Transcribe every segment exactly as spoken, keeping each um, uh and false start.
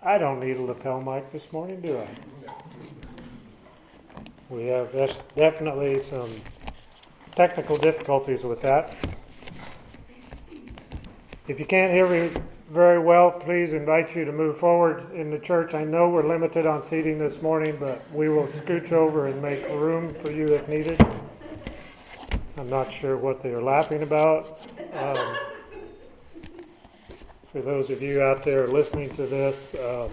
I don't need a lapel mic this morning, do I? We have definitely some technical difficulties with that. If you can't hear me very well, please invite you to move forward in the church. I know we're limited on seating this morning, but we will scooch over and make room for you if needed. I'm not sure what they are laughing about. Um, for those of you out there listening to this, um,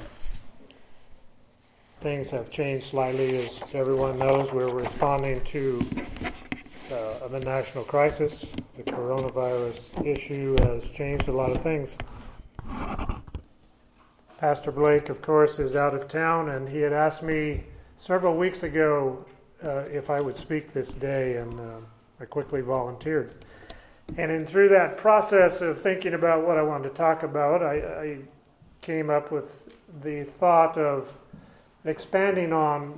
things have changed slightly. As everyone knows, we're responding to uh, the national crisis. The coronavirus issue has changed a lot of things. Pastor Blake, of course, is out of town, and he had asked me several weeks ago uh, if I would speak this day, and uh, I quickly volunteered. And in through that process of thinking about what I wanted to talk about, I, I came up with the thought of expanding on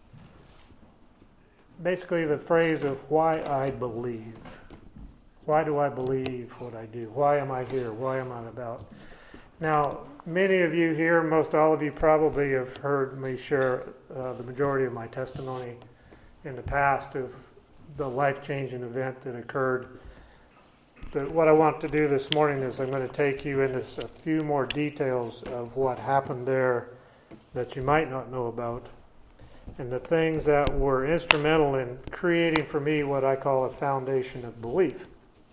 basically the phrase of why I believe. Why do I believe what I do? Why am I here? Why am I about? Now, many of you here, most all of you probably have heard me share uh, the majority of my testimony in the past of the life-changing event that occurred. But what I want to do this morning is I'm going to take you into a few more details of what happened there that you might not know about, and the things that were instrumental in creating for me what I call a foundation of belief.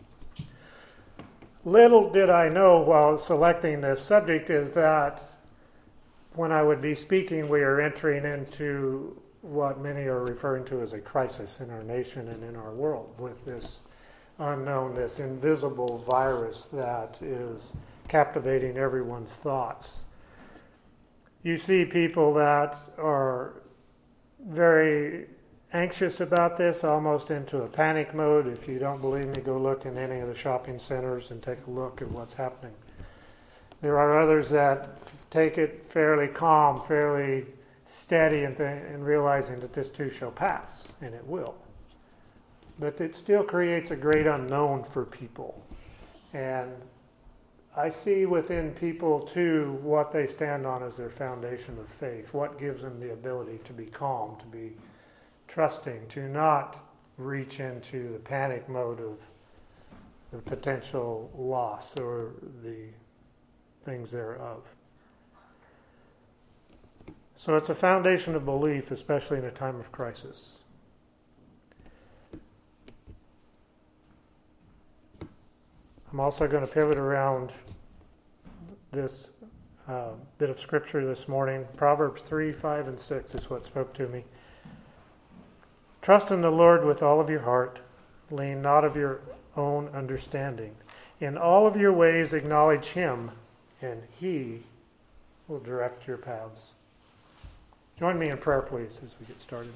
Little did I know while selecting this subject is that when I would be speaking, we are entering into what many are referring to as a crisis in our nation and in our world with this unknown, this invisible virus that is captivating everyone's thoughts. You see people that are very anxious about this, almost into a panic mode. If you don't believe me, go look in any of the shopping centers and take a look at what's happening. There are others that f- take it fairly calm, fairly steady, and, th- and realizing that this too shall pass, and it will. But it still creates a great unknown for people. And I see within people, too, what they stand on as their foundation of faith, what gives them the ability to be calm, to be trusting, to not reach into the panic mode of the potential loss or the things thereof. So it's a foundation of belief, especially in a time of crisis. I'm also going to pivot around this uh, bit of scripture this morning. Proverbs three, five, and six is what spoke to me. Trust in the Lord with all of your heart. Lean not of your own understanding. In all of your ways acknowledge Him, and He will direct your paths. Join me in prayer, please, as we get started.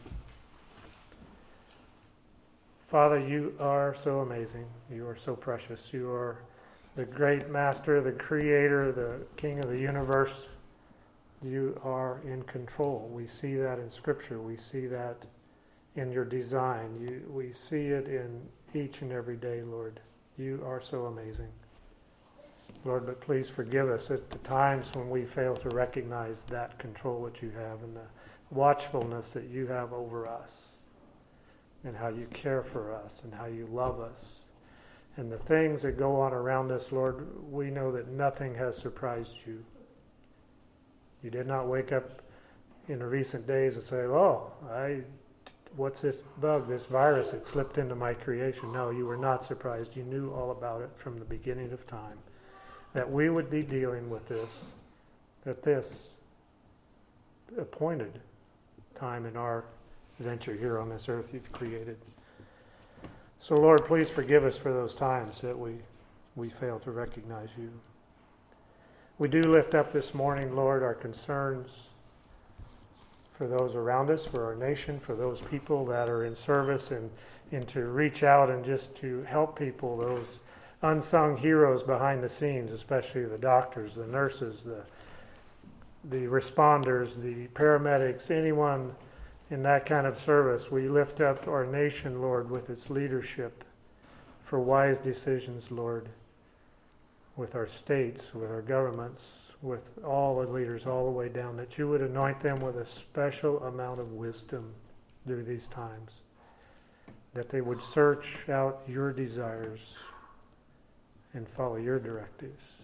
Father, you are so amazing. You are so precious. You are the great master, the creator, the king of the universe. You are in control. We see that in Scripture. We see that in your design. You, we see it in each and every day, Lord. You are so amazing. Lord, but please forgive us at the times when we fail to recognize that control that you have and the watchfulness that you have over us, and how you care for us, and how you love us. And the things that go on around us, Lord, we know that nothing has surprised you. You did not wake up in the recent days and say, oh, I, what's this bug, this virus that slipped into my creation? No, you were not surprised. You knew all about it from the beginning of time, that we would be dealing with this, that this appointed time in our venture here on this earth you've created. So, Lord, please forgive us for those times that we, we fail to recognize you. We do lift up this morning, Lord, our concerns for those around us, for our nation, for those people that are in service, and, and to reach out and just to help people, those unsung heroes behind the scenes, especially the doctors, the nurses, the, the responders, the paramedics, anyone in that kind of service. We lift up our nation, Lord, with its leadership for wise decisions, Lord. with our states, with our governments, with all the leaders all the way down, that you would anoint them with a special amount of wisdom through these times, that they would search out your desires and follow your directives.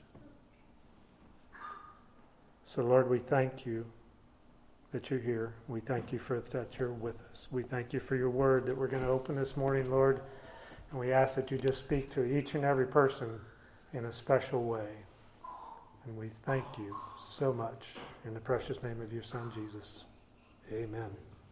So Lord, we thank you that you're here. We thank you for that you're with us. We thank you for your word that we're going to open this morning, Lord, and we ask that you just speak to each and every person in a special way. And we thank you so much in the precious name of your Son, Jesus. Amen.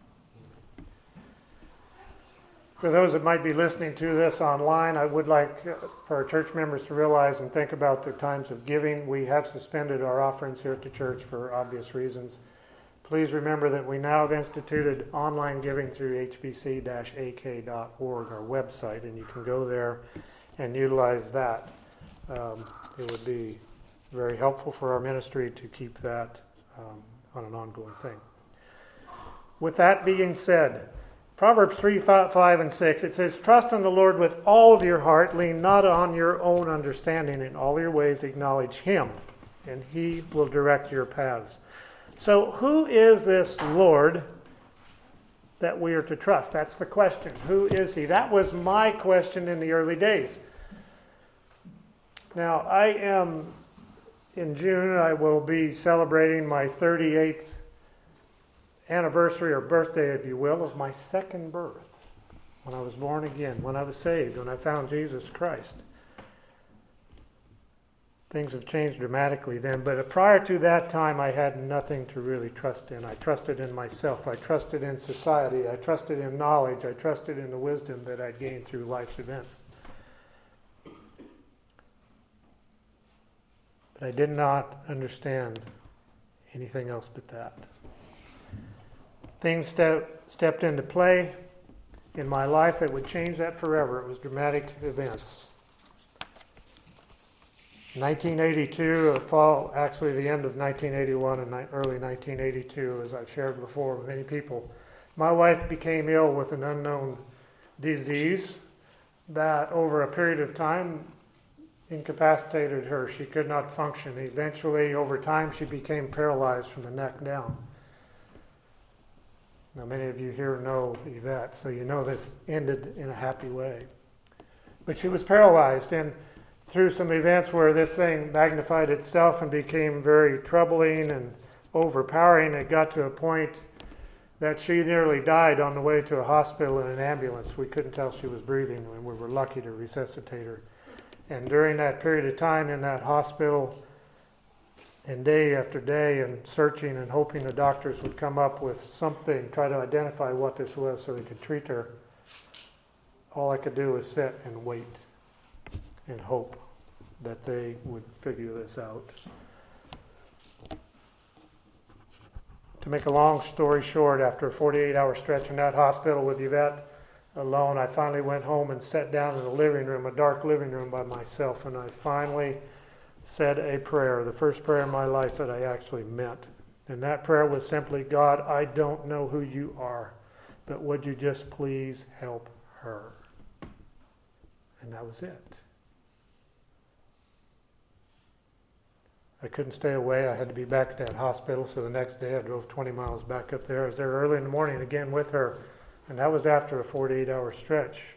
For those that might be listening to this online, I would like for our church members to realize and think about the times of giving. We have suspended our offerings here at the church for obvious reasons. Please remember that we now have instituted online giving through h b c dash a k dot org, our website, and you can go there and utilize that. Um, it would be very helpful for our ministry to keep that um, on an ongoing thing. With that being said, Proverbs three, five, and six, it says, "Trust in the Lord with all of your heart, lean not on your own understanding, in all your ways acknowledge Him, and He will direct your paths." So who is this Lord that we are to trust? That's the question. Who is He? That was my question in the early days. Now, I am, in June, I will be celebrating my thirty-eighth anniversary or birthday, if you will, of my second birth. When I was born again, when I was saved, when I found Jesus Christ. Things have changed dramatically then, but prior to that time, I had nothing to really trust in. I trusted in myself. I trusted in society. I trusted in knowledge. I trusted in the wisdom that I'd gained through life's events. But I did not understand anything else but that. Things step, stepped into play in my life that would change that forever. It was dramatic events. nineteen eighty-two, fall, actually the end of nineteen eighty-one and early nineteen eighty-two, as I've shared before with many people, my wife became ill with an unknown disease that over a period of time incapacitated her. She could not function. Eventually, over time, she became paralyzed from the neck down. Now, many of you here know Yvette, so you know this ended in a happy way. But she was paralyzed, and through some events where this thing magnified itself and became very troubling and overpowering, it got to a point that she nearly died on the way to a hospital in an ambulance. We couldn't tell she was breathing, and we were lucky to resuscitate her. And during that period of time in that hospital, and day after day, and searching and hoping the doctors would come up with something, try to identify what this was so they could treat her, all I could do was sit and wait and hope that they would figure this out. To make a long story short, after a forty-eight hour stretch in that hospital with Yvette alone, I finally went home and sat down in a living room, a dark living room by myself, and I finally said a prayer, the first prayer in my life that I actually meant. And that prayer was simply, "God, I don't know who you are, but would you just please help her?" And that was it. I couldn't stay away. I had to be back at that hospital, so the next day I drove twenty miles back up there. I was there early in the morning again with her, and that was after a forty-eight hour stretch.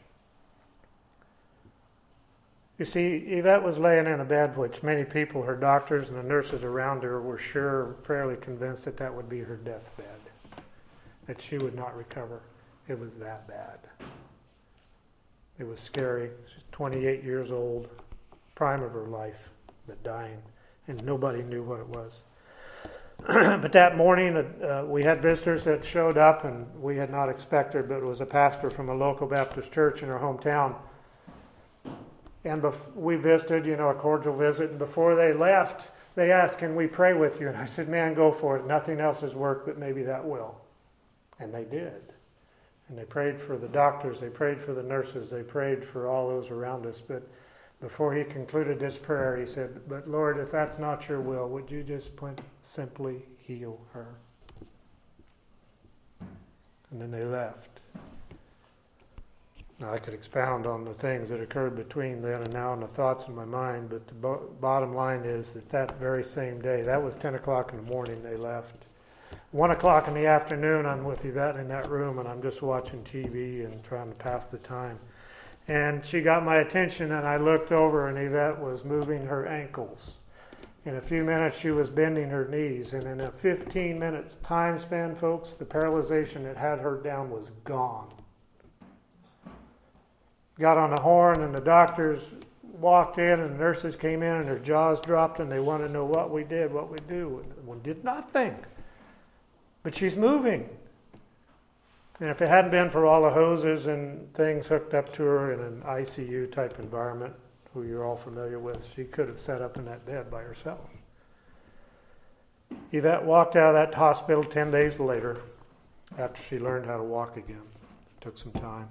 You see, Yvette was laying in a bed which many people, her doctors and the nurses around her, were sure, fairly convinced that that would be her deathbed, that she would not recover. It was that bad. It was scary. She's twenty-eight years old, prime of her life, but dying, and nobody knew what it was. But that morning, uh, we had visitors that showed up, and we had not expected, but it was a pastor from a local Baptist church in her hometown. And bef- we visited, you know, a cordial visit. And before they left, they asked, "Can we pray with you?" And I said, "Man, go for it. Nothing else has worked, but maybe that will." And they did. And they prayed for the doctors. They prayed for the nurses. They prayed for all those around us. But before he concluded this prayer, he said, "But Lord, if that's not your will, would you just simply heal her?" And then they left. I could expound on the things that occurred between then and now and the thoughts in my mind, but the bo- bottom line is that that very same day, that was ten o'clock in the morning, they left. one o'clock in the afternoon, I'm with Yvette in that room, and I'm just watching T V and trying to pass the time. And she got my attention, and I looked over, and Yvette was moving her ankles. In a few minutes, she was bending her knees, and in a fifteen-minute time span, folks, the paralyzation that had her down was gone. Got on the horn, and the doctors walked in, and the nurses came in, and their jaws dropped, and they wanted to know what we did, what we do. We did nothing. But she's moving. And if it hadn't been for all the hoses and things hooked up to her in an I C U type environment, who you're all familiar with, she could have sat up in that bed by herself. Yvette walked out of that hospital ten days later after she learned how to walk again. It took some time.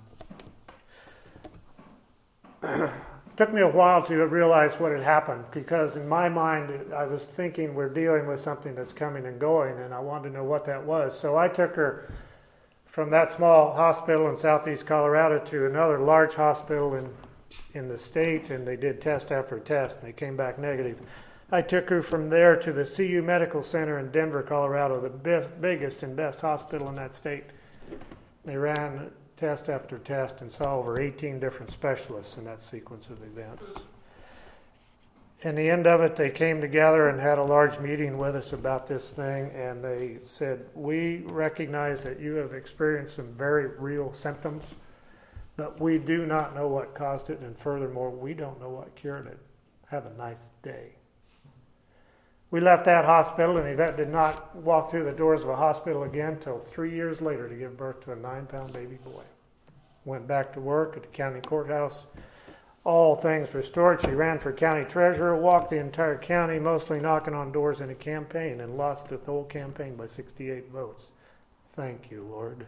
It took me a while to realize what had happened, because in my mind I was thinking we're dealing with something that's coming and going, and I wanted to know what that was. So I took her from that small hospital in southeast Colorado to another large hospital in, in the state, and they did test after test, and they came back negative. I took her from there to the C U Medical Center in Denver, Colorado, the best, biggest and best hospital in that state. They ran test after test and saw over eighteen different specialists in that sequence of events. In the end of it, they came together and had a large meeting with us about this thing, and they said, we recognize that you have experienced some very real symptoms, but we do not know what caused it, and furthermore, we don't know what cured it. Have a nice day. We left that hospital, and Yvette did not walk through the doors of a hospital again until three years later to give birth to a nine-pound baby boy. Went back to work at the county courthouse. All things restored. She ran for county treasurer, walked the entire county, mostly knocking on doors in a campaign, and lost the whole campaign by sixty-eight votes. Thank you, Lord.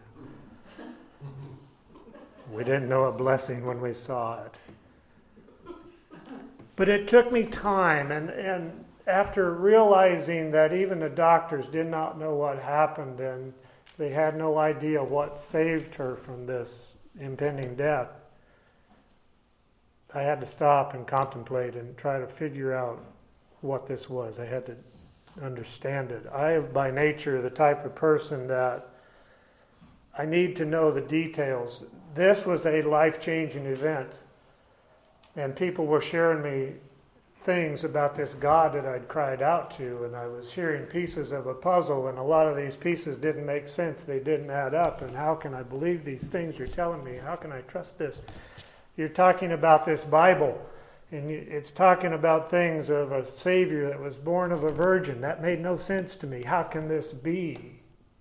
We didn't know a blessing when we saw it. But it took me time, and, and after realizing that even the doctors did not know what happened, and they had no idea what saved her from this impending death, I had to stop and contemplate and try to figure out what this was. I had to understand it. I am by nature the type of person that I need to know the details. This was a life-changing event, and people were sharing me things about this God that I'd cried out to, and I was hearing pieces of a puzzle, and a lot of these pieces didn't make sense. They didn't add up, and how can I believe these things you're telling me? How can I trust this? You're talking about this Bible, and it's talking about things of a Savior that was born of a virgin. That made no sense to me. How can this be?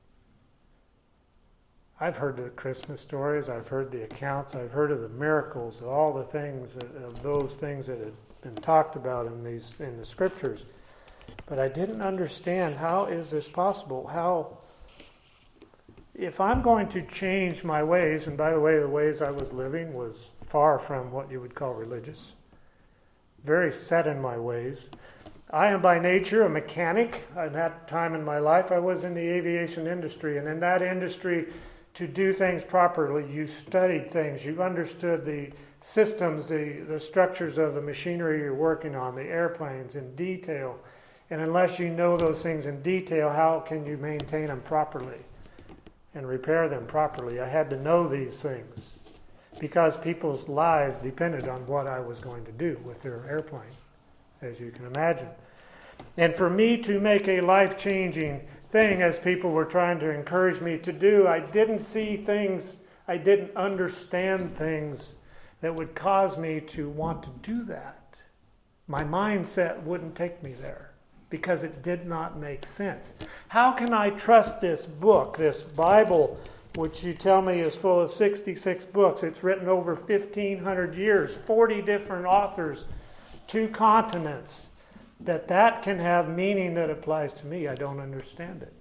I've heard the Christmas stories. I've heard the accounts. I've heard of the miracles, all the things, of those things that had been talked about in these in the Scriptures. But I didn't understand, how is this possible? How... If I'm going to change my ways, and by the way, the ways I was living was far from what you would call religious, very set in my ways. I am by nature a mechanic. At that time in my life, I was in the aviation industry, and in that industry, to do things properly, you studied things, you understood the systems, the, the structures of the machinery you're working on, the airplanes in detail. And unless you know those things in detail, how can you maintain them properly and repair them properly? I had to know these things because people's lives depended on what I was going to do with their airplane, as you can imagine. And for me to make a life-changing thing, as people were trying to encourage me to do, I didn't see things, I didn't understand things that would cause me to want to do that. My mindset wouldn't take me there, because it did not make sense. How can I trust this book, this Bible, which you tell me is full of sixty-six books? It's written over fifteen hundred years, forty different authors, two continents, that that can have meaning that applies to me. I don't understand it.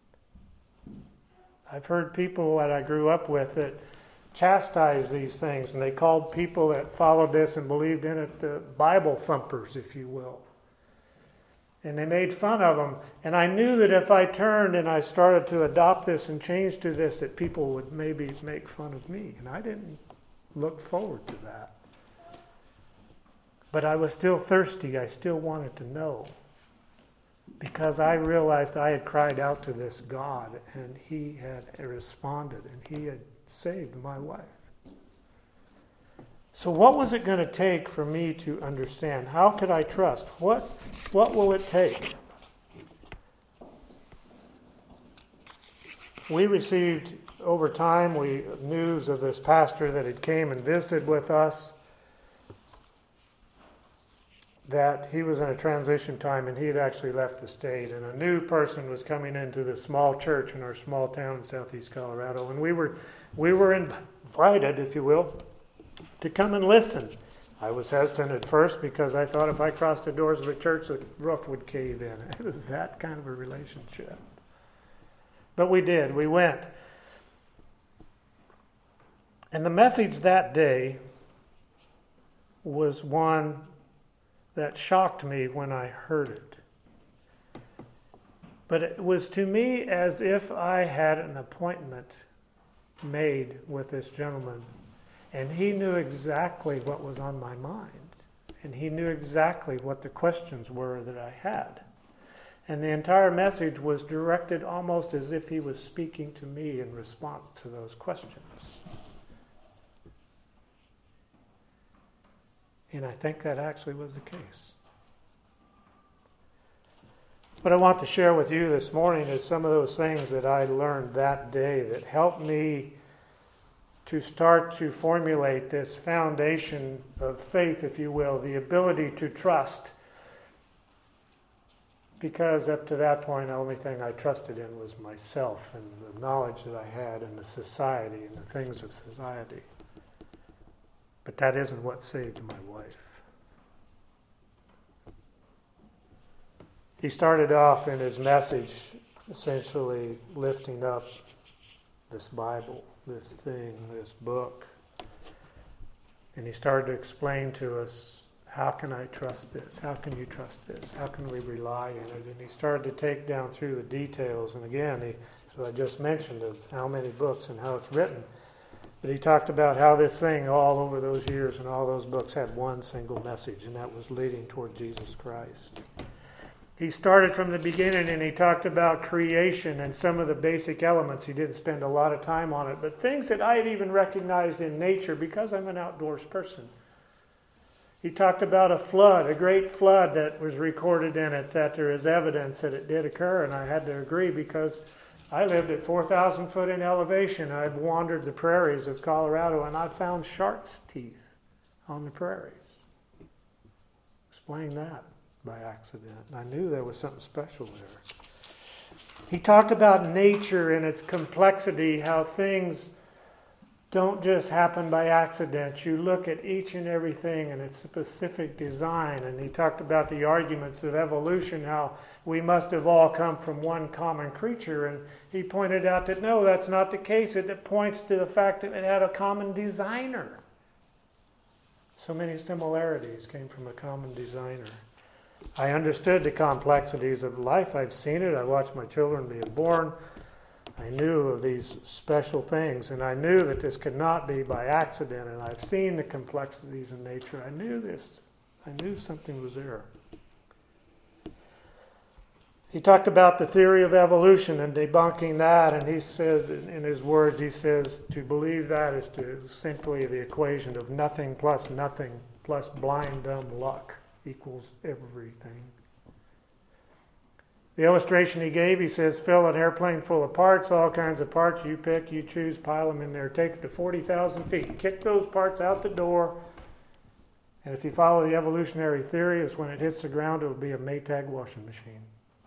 I've heard people that I grew up with that chastise these things, and they called people that followed this and believed in it the Bible thumpers, if you will. And they made fun of them. And I knew that if I turned and I started to adopt this and change to this, that people would maybe make fun of me. And I didn't looked forward to that. But I was still thirsty. I still wanted to know. Because I realized I had cried out to this God, and he had responded, and he had saved my life. So what was it going to take for me to understand? How could I trust? What, what will it take? We received, over time, we news of this pastor that had came and visited with us, that he was in a transition time and he had actually left the state, and a new person was coming into this small church in our small town in southeast Colorado, and we were we were invited, if you will, to come and listen. I was hesitant at first because I thought if I crossed the doors of a church, the roof would cave in. It was that kind of a relationship. But we did. We went. And the message that day was one that shocked me when I heard it. But it was to me as if I had an appointment made with this gentleman, and he knew exactly what was on my mind, and he knew exactly what the questions were that I had. And the entire message was directed almost as if he was speaking to me in response to those questions. And I think that actually was the case. What I want to share with you this morning is some of those things that I learned that day that helped me to start to formulate this foundation of faith, if you will, the ability to trust. Because up to that point, the only thing I trusted in was myself and the knowledge that I had and the society and the things of society. But that isn't what saved my wife. He started off in his message essentially lifting up this Bible, this thing, this book. And he started to explain to us, how can I trust this? How can you trust this? How can we rely in it? And he started to take down through the details. And again, he, as I just mentioned, of how many books and how it's written. But he talked about how this thing all over those years and all those books had one single message, and that was leading toward Jesus Christ. He started from the beginning and he talked about creation and some of the basic elements. He didn't spend a lot of time on it, but things that I had even recognized in nature because I'm an outdoors person. He talked about a flood, a great flood that was recorded in it, that there is evidence that it did occur, and I had to agree because I lived at four thousand foot in elevation. I've wandered the prairies of Colorado, and I found shark's teeth on the prairies. Explain that by accident. I knew there was something special there. He talked about nature and its complexity, how things don't just happen by accident. You look at each and everything and its specific design. And he talked about the arguments of evolution, how we must have all come from one common creature. And he pointed out that no, that's not the case. It points to the fact that it had a common designer. So many similarities came from a common designer. I understood the complexities of life. I've seen it. I watched my children being born. I knew of these special things, and I knew that this could not be by accident, and I've seen the complexities in nature. I knew this. I knew something was there. He talked about the theory of evolution and debunking that, and he said, in his words, he says, to believe that is to simply the equation of nothing plus nothing plus blind dumb luck equals everything. The illustration he gave, he says, fill an airplane full of parts, all kinds of parts. You pick, you choose, pile them in there. Take it to forty thousand feet. Kick those parts out the door. And if you follow the evolutionary theory, is when it hits the ground, it'll be a Maytag washing machine.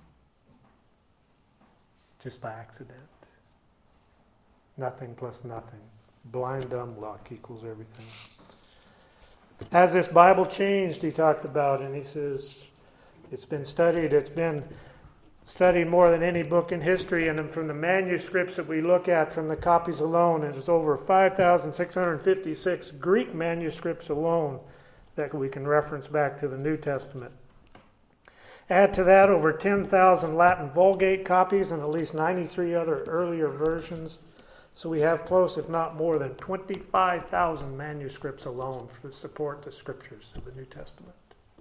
Just by accident. Nothing plus nothing. Blind dumb luck equals everything. As this Bible changed, he talked about, and he says, it's been studied, it's been studied more than any book in history, and from the manuscripts that we look at, from the copies alone, it's over five thousand six hundred fifty-six Greek manuscripts alone that we can reference back to the New Testament. Add to that over ten thousand Latin Vulgate copies and at least ninety-three other earlier versions, So we have close, if not more than twenty-five thousand manuscripts alone to support the scriptures of the New Testament.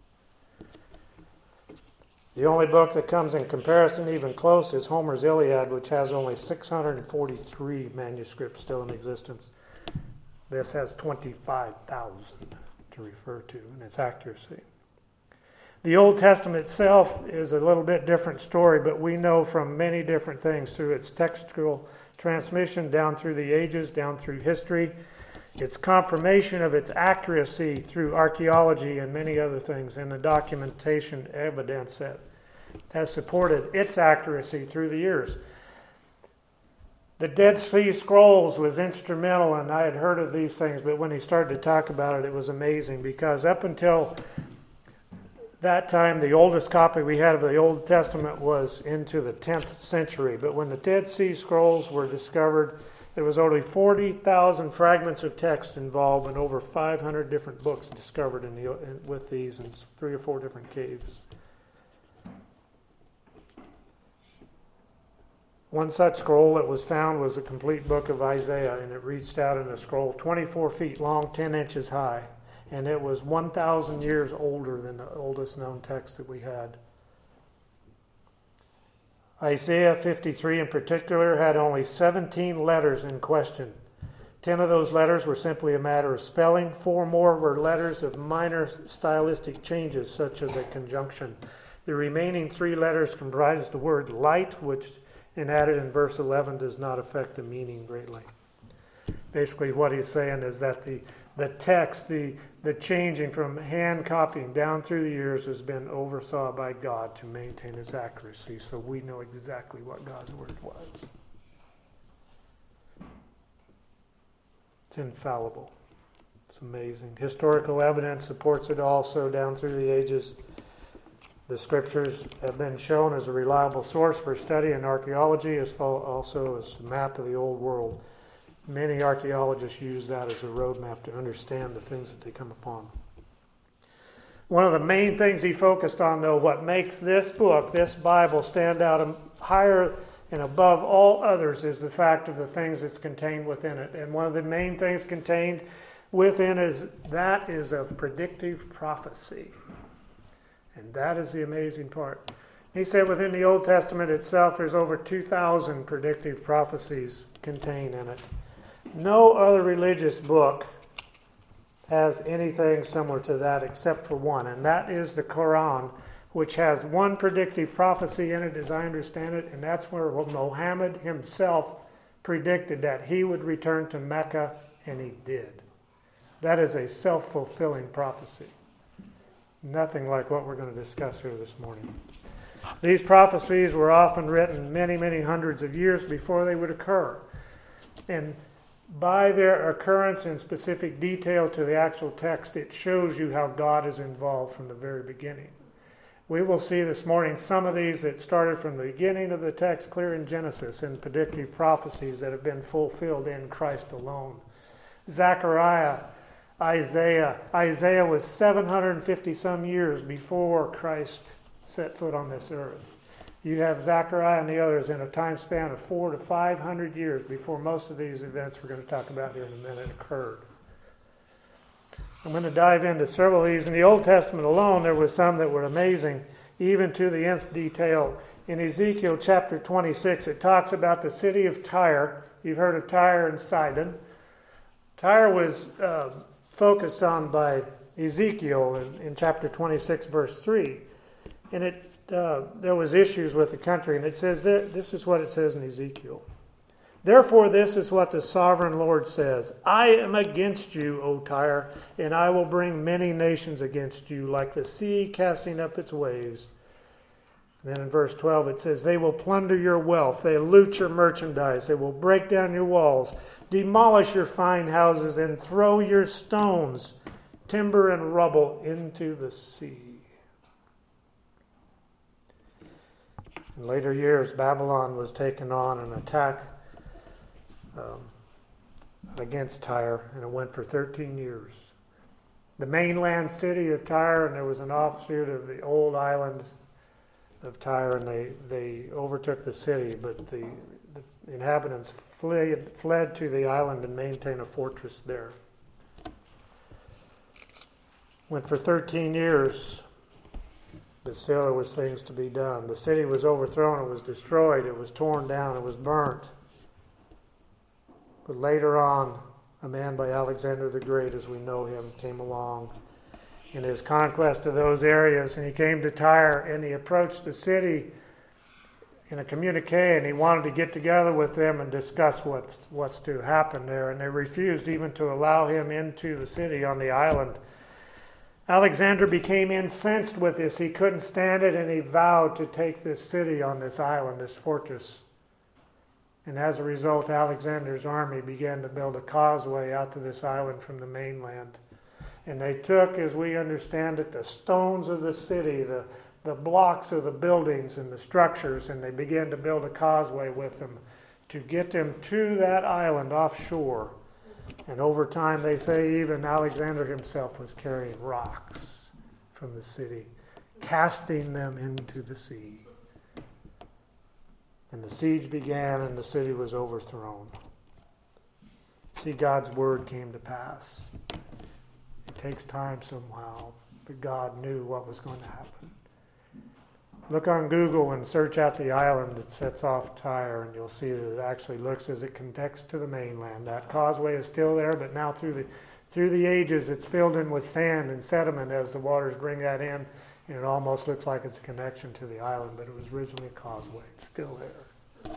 The only book that comes in comparison even close is Homer's Iliad, which has only six hundred forty-three manuscripts still in existence. This has twenty-five thousand to refer to in its accuracy. The Old Testament itself is a little bit different story, but we know from many different things through its textual transmission down through the ages, down through history, its confirmation of its accuracy through archaeology and many other things, and the documentation evidence that has supported its accuracy through the years. The Dead Sea Scrolls was instrumental, and I had heard of these things, but when he started to talk about it, it was amazing, because up until that time, the oldest copy we had of the Old Testament was into the tenth century. But when the Dead Sea Scrolls were discovered, there was only forty thousand fragments of text involved and over five hundred different books discovered in the, in, with these in three or four different caves. One such scroll that was found was a complete book of Isaiah, and it reached out in a scroll twenty-four feet long, ten inches high. And it was one thousand years older than the oldest known text that we had. Isaiah fifty-three in particular had only seventeen letters in question. Ten of those letters were simply a matter of spelling. Four more were letters of minor stylistic changes, such as a conjunction. The remaining three letters comprised the word light, which, and added in verse eleven, does not affect the meaning greatly. Basically what he's saying is that the, the text, the, the changing from hand copying down through the years has been oversaw by God to maintain its accuracy, so we know exactly what God's word was. It's infallible. It's amazing. Historical evidence supports it also down through the ages. The scriptures have been shown as a reliable source for study in archaeology, as also as a map of the old world. Many archaeologists use that as a roadmap to understand the things that they come upon. One of the main things he focused on, though, what makes this book, this Bible, stand out higher and above all others is the fact of the things that's contained within it. And one of the main things contained within is that is of predictive prophecy. And that is the amazing part. He said within the Old Testament itself, there's over two thousand predictive prophecies contained in it. No other religious book has anything similar to that except for one, and that is the Quran, which has one predictive prophecy in it, as I understand it, and that's where Muhammad himself predicted that he would return to Mecca, and he did. That is a self-fulfilling prophecy. Nothing like what we're going to discuss here this morning. These prophecies were often written many, many hundreds of years before they would occur. And by their occurrence in specific detail to the actual text, it shows you how God is involved from the very beginning. We will see this morning some of these that started from the beginning of the text, clear in Genesis, and predictive prophecies that have been fulfilled in Christ alone. Zechariah, Isaiah. Isaiah was seven hundred fifty some years before Christ set foot on this earth. You have Zechariah and the others in a time span of four to five hundred years before most of these events we're going to talk about here in a minute occurred. I'm going to dive into several of these. In the Old Testament alone, there were some that were amazing, even to the nth detail. In Ezekiel chapter twenty-six, it talks about the city of Tyre. You've heard of Tyre and Sidon. Tyre was uh, focused on by Ezekiel in, in chapter twenty-six, verse three. And it Uh, there was issues with the country, and it says that, this is what it says in Ezekiel. Therefore, this is what the sovereign Lord says: I am against you, O Tyre, and I will bring many nations against you, like the sea casting up its waves. And then in verse twelve it says, they will plunder your wealth, they loot your merchandise, they will break down your walls, demolish your fine houses, and throw your stones, timber and rubble, into the sea. In later years, Babylon was taken on an attack um, against Tyre, and it went for thirteen years. The mainland city of Tyre, and there was an offshoot of the old island of Tyre, and they, they overtook the city, but the, the The inhabitants fled, fled to the island and maintained a fortress there. When for thirteen years, but still there was things to be done. The city was overthrown, it was destroyed, it was torn down, it was burnt. But later on, a man by Alexander the Great, as we know him, came along in his conquest of those areas, and he came to Tyre, and he approached the city in a communique, and he wanted to get together with them and discuss what's, what's to happen there, and they refused even to allow him into the city on the island. Alexander became incensed with this. He couldn't stand it, and he vowed to take this city on this island, this fortress. And as a result, Alexander's army began to build a causeway out to this island from the mainland. And they took, as we understand it, the stones of the city, the, the blocks of the buildings and the structures, and they began to build a causeway with them to get them to that island offshore. And over time, they say even Alexander himself was carrying rocks from the city, casting them into the sea. And the siege began, and the city was overthrown. See, God's word came to pass. It takes time somehow, but God knew what was going to happen. Look on Google and search out the island that sets off Tyre, and you'll see that it actually looks as it connects to the mainland. That causeway is still there, but now through the through the ages, it's filled in with sand and sediment as the waters bring that in, and it almost looks like it's a connection to the island, but it was originally a causeway. It's still there.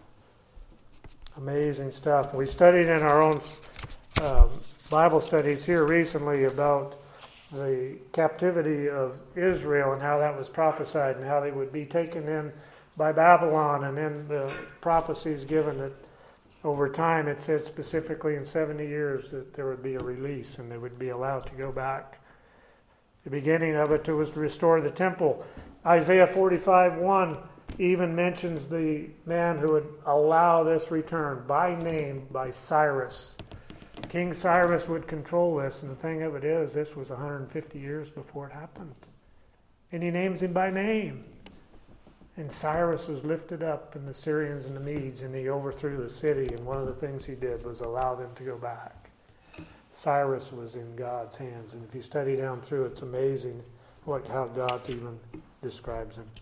Amazing stuff. We studied in our own um, Bible studies here recently about the captivity of Israel and how that was prophesied and how they would be taken in by Babylon, and then the prophecies given that over time it said specifically in seventy years that there would be a release and they would be allowed to go back. The beginning of it was to restore the temple. Isaiah forty-five one even mentions the man who would allow this return by name, by Cyrus. King Cyrus would control this, and the thing of it is, this was one hundred fifty years before it happened. And he names him by name. And Cyrus was lifted up, and the Syrians and the Medes, and he overthrew the city, and one of the things he did was allow them to go back. Cyrus was in God's hands, and if you study down through, it's amazing what how God even describes him.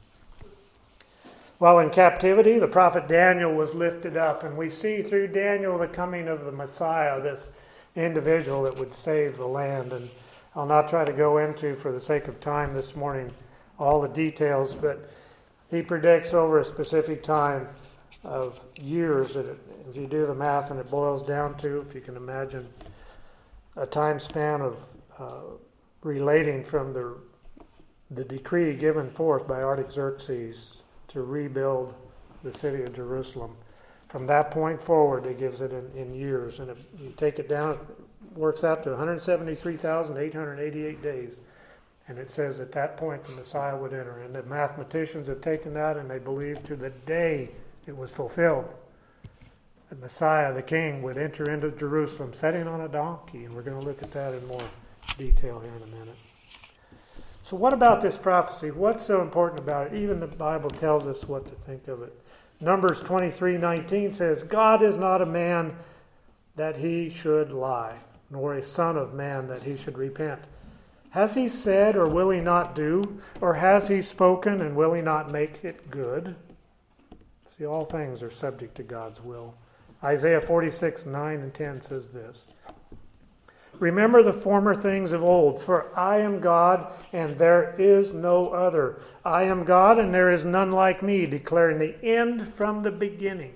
While in captivity, the prophet Daniel was lifted up, and we see through Daniel the coming of the Messiah, this individual that would save the land. And I'll not try to go into, for the sake of time this morning, all the details, but he predicts over a specific time of years, that it, if you do the math, and it boils down to, if you can imagine, a time span of uh, relating from the, the decree given forth by Artaxerxes to rebuild the city of Jerusalem. From that point forward, it gives it in, in years. And if you take it down, it works out to one hundred seventy-three thousand eight hundred eighty-eight days. And it says at that point the Messiah would enter. And the mathematicians have taken that and they believe to the day it was fulfilled, the Messiah, the King, would enter into Jerusalem sitting on a donkey. And we're going to look at that in more detail here in a minute. So what about this prophecy? What's so important about it? Even the Bible tells us what to think of it. Numbers twenty-three nineteen says, God is not a man that he should lie, nor a son of man that he should repent. Has he said, or will he not do? Or has he spoken, and will he not make it good? See, all things are subject to God's will. Isaiah forty-six nine and ten says this. Remember the former things of old, for I am God, and there is no other. I am God, and there is none like me, declaring the end from the beginning.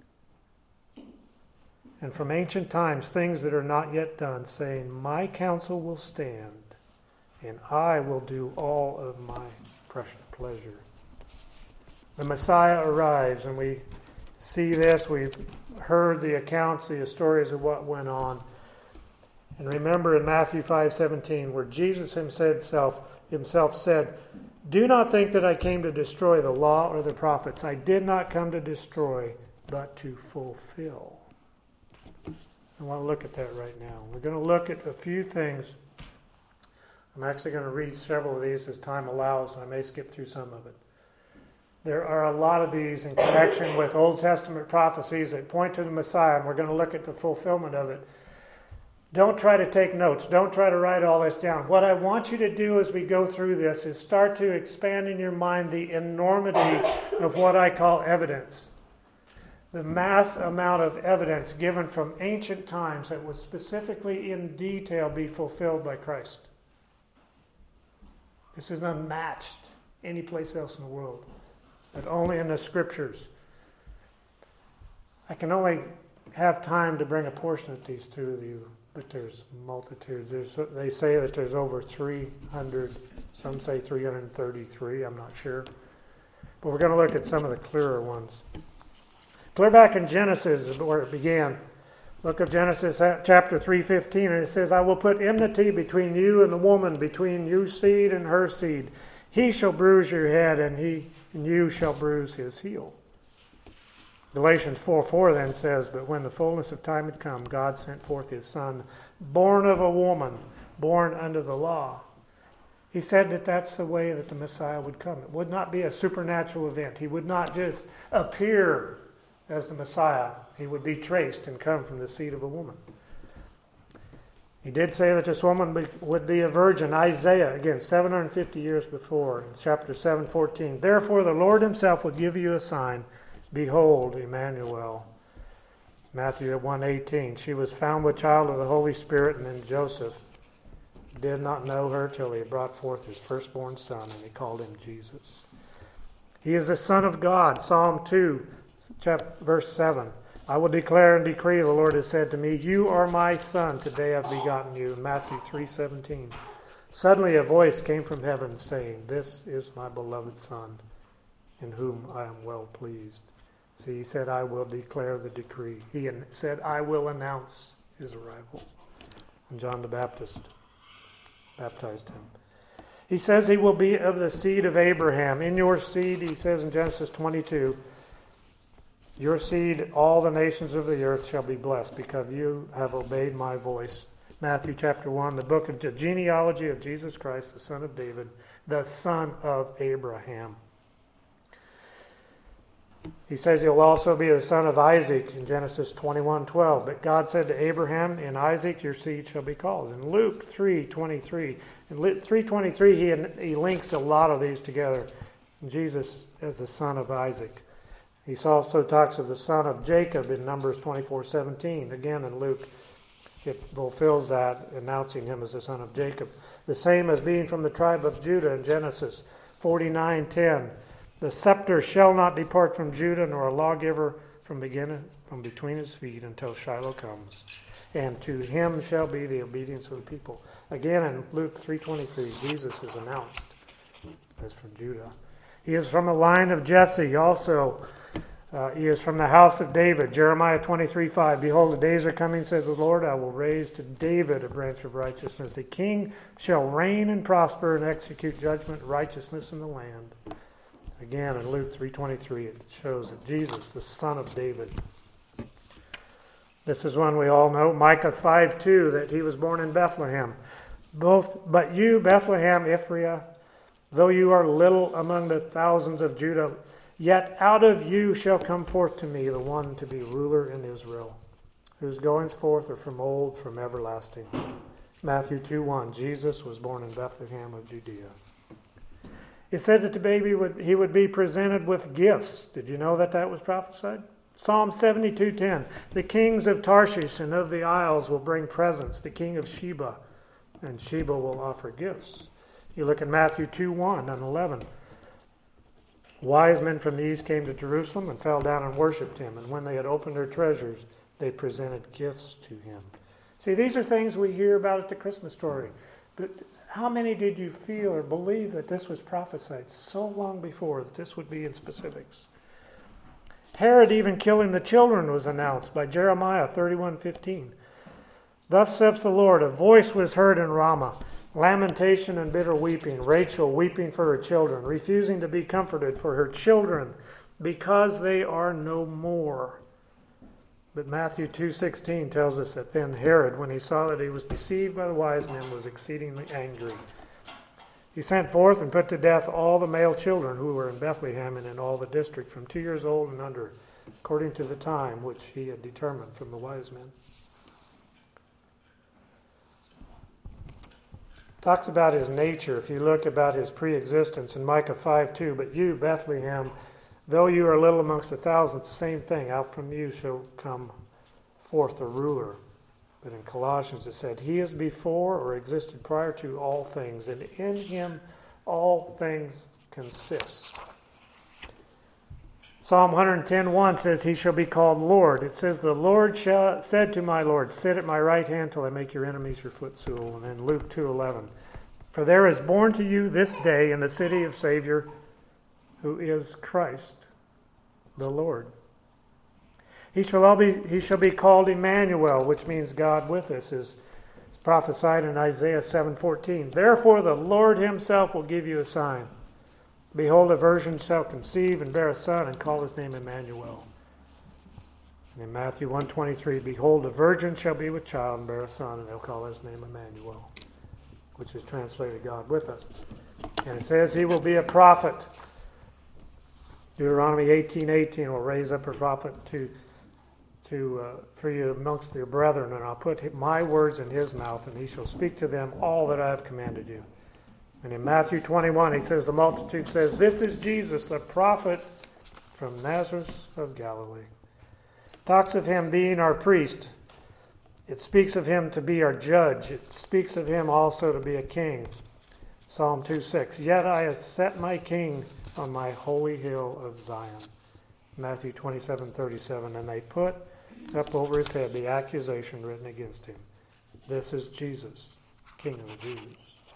And from ancient times, things that are not yet done, saying, my counsel will stand, and I will do all of my precious pleasure. The Messiah arrives, and we see this. We've heard the accounts, the stories of what went on. And remember in Matthew five seventeen, where Jesus himself, himself said, do not think that I came to destroy the law or the prophets. I did not come to destroy, but to fulfill. I want to look at that right now. We're going to look at a few things. I'm actually going to read several of these as time allows, and I may skip through some of it. There are a lot of these in connection with Old Testament prophecies that point to the Messiah, and we're going to look at the fulfillment of it. Don't try to take notes. Don't try to write all this down. What I want you to do as we go through this is start to expand in your mind the enormity of what I call evidence. The mass amount of evidence given from ancient times that would specifically in detail be fulfilled by Christ. This is unmatched any place else in the world, but only in the Scriptures. I can only have time to bring a portion of these to you, but there's multitudes. There's, they say that there's over three hundred, some say three hundred thirty-three, I'm not sure. But we're going to look at some of the clearer ones. Clear back in Genesis is where it began. Book of Genesis, chapter three fifteen, and it says, I will put enmity between you and the woman, between your seed and her seed. He shall bruise your head, and he and you shall bruise his heel. Galatians four four then says, but when the fullness of time had come, God sent forth his Son, born of a woman, born under the law. He said that that's the way that the Messiah would come. It would not be a supernatural event. He would not just appear as the Messiah. He would be traced and come from the seed of a woman. He did say that this woman would be a virgin. Isaiah, again, seven hundred fifty years before, in chapter seven fourteen. Therefore the Lord himself will give you a sign. Behold, Emmanuel. Matthew one eighteen. She was found with child of the Holy Spirit, and then Joseph did not know her till he brought forth his firstborn son, and he called him Jesus. He is the Son of God. Psalm two, chapter, verse seven. I will declare and decree, the Lord has said to me, you are my son, today I've begotten you. Matthew three seventeen. Suddenly a voice came from heaven saying, this is my beloved Son, in whom I am well pleased. See, he said, I will declare the decree. He said, I will announce his arrival. And John the Baptist baptized him. He says he will be of the seed of Abraham. In your seed, he says in Genesis twenty-two, your seed, all the nations of the earth shall be blessed, because you have obeyed my voice. Matthew chapter one, the book of the genealogy of Jesus Christ, the son of David, the son of Abraham. He says he'll also be the son of Isaac in Genesis twenty-one twelve. But God said to Abraham, in Isaac your seed shall be called. In Luke three twenty-three, in three twenty-three he, he links a lot of these together. Jesus as the son of Isaac. He also talks of the son of Jacob in Numbers twenty-four seventeen. Again in Luke, it fulfills that, announcing him as the son of Jacob. The same as being from the tribe of Judah in Genesis forty-nine ten. The scepter shall not depart from Judah, nor a lawgiver from beginning from between his feet until Shiloh comes. And to him shall be the obedience of the people. Again in Luke three twenty-three, Jesus is announced as from Judah. He is from the line of Jesse also. Uh, he is from the house of David. Jeremiah twenty-three five. Behold, the days are coming, says the Lord, I will raise to David a branch of righteousness. The king shall reign and prosper and execute judgment and righteousness in the land. Again, in Luke three twenty-three, it shows that Jesus, the son of David. This is one we all know. Micah five two, that he was born in Bethlehem. Both, but you, Bethlehem Ephraim, though you are little among the thousands of Judah, yet out of you shall come forth to me the one to be ruler in Israel, whose goings forth are from old, from everlasting. Matthew two one, Jesus was born in Bethlehem of Judea. It said that the baby would he would be presented with gifts. Did you know that that was prophesied? Psalm seventy-two ten. The kings of Tarshish and of the isles will bring presents. The king of Sheba and Sheba will offer gifts. You look at Matthew two one and eleven. Wise men from the east came to Jerusalem and fell down and worshipped him. And when they had opened their treasures, they presented gifts to him. See, these are things we hear about at the Christmas story. But how many did you feel or believe that this was prophesied so long before, that this would be in specifics? Herod even killing the children was announced by Jeremiah thirty-one fifteen. Thus saith the Lord, a voice was heard in Ramah, lamentation and bitter weeping, Rachel weeping for her children, refusing to be comforted for her children, because they are no more. But Matthew two sixteen tells us that then Herod, when he saw that he was deceived by the wise men, was exceedingly angry. He sent forth and put to death all the male children who were in Bethlehem and in all the district from two years old and under, according to the time which he had determined from the wise men. Talks about his nature. If you look about his pre-existence in Micah five two, but you, Bethlehem, though you are little amongst the thousands, the same thing, out from you shall come forth a ruler. But in Colossians it said, he is before or existed prior to all things, and in him all things consist. Psalm one ten one says, he shall be called Lord. It says, the Lord shall, said to my Lord, sit at my right hand till I make your enemies your footstool. And then Luke two eleven, for there is born to you this day in the city of Savior, who is Christ the Lord. He shall all be he shall be called Emmanuel, which means God with us, is prophesied in Isaiah seven fourteen. Therefore the Lord himself will give you a sign. Behold, a virgin shall conceive and bear a son, and call his name Emmanuel. And in Matthew one twenty-three, behold, a virgin shall be with child and bear a son, and they'll call his name Emmanuel, which is translated God with us. And it says he will be a prophet. Deuteronomy eighteen eighteen will raise up a prophet to to uh, for you amongst your brethren, and I'll put my words in his mouth, and he shall speak to them all that I have commanded you. And in Matthew twenty-one, he says, the multitude says, this is Jesus, the prophet from Nazareth of Galilee. Talks of him being our priest. It speaks of him to be our judge. It speaks of him also to be a king. Psalm two six, yet I have set my king on my holy hill of Zion. Matthew twenty-seven thirty-seven, and they put up over his head the accusation written against him. This is Jesus, King of the Jews.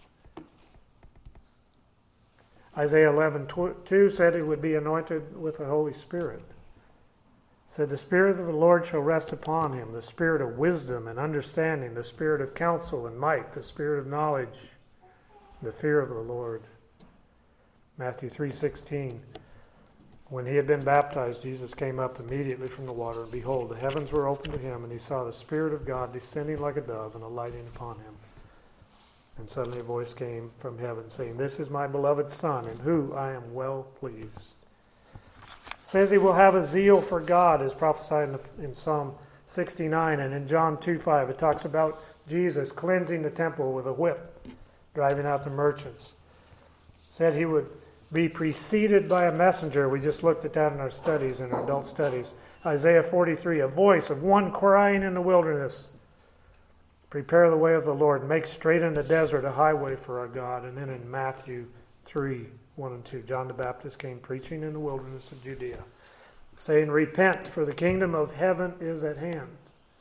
Isaiah eleven two said he would be anointed with the Holy Spirit. It said, the Spirit of the Lord shall rest upon him, the Spirit of wisdom and understanding, the Spirit of counsel and might, the Spirit of knowledge, the fear of the Lord. Matthew three sixteen. When he had been baptized, Jesus came up immediately from the water, and behold, the heavens were opened to him, and he saw the Spirit of God descending like a dove and alighting upon him. And suddenly a voice came from heaven, saying, this is my beloved Son, in whom I am well pleased. It says he will have a zeal for God, as prophesied in, the, in Psalm sixty-nine, and in John two five, it talks about Jesus cleansing the temple with a whip, driving out the merchants. It said he would be preceded by a messenger. We just looked at that in our studies, in our adult studies. Isaiah forty-three, a voice of one crying in the wilderness, prepare the way of the Lord, make straight in the desert a highway for our God. And then in Matthew three, one and two, John the Baptist came preaching in the wilderness of Judea, saying, repent, for the kingdom of heaven is at hand.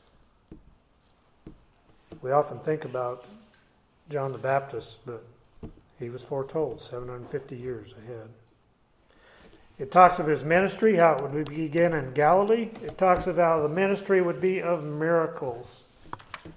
We often think about John the Baptist, but he was foretold seven hundred fifty years ahead. It talks of his ministry, how it would begin in Galilee. It talks of how the ministry would be of miracles. It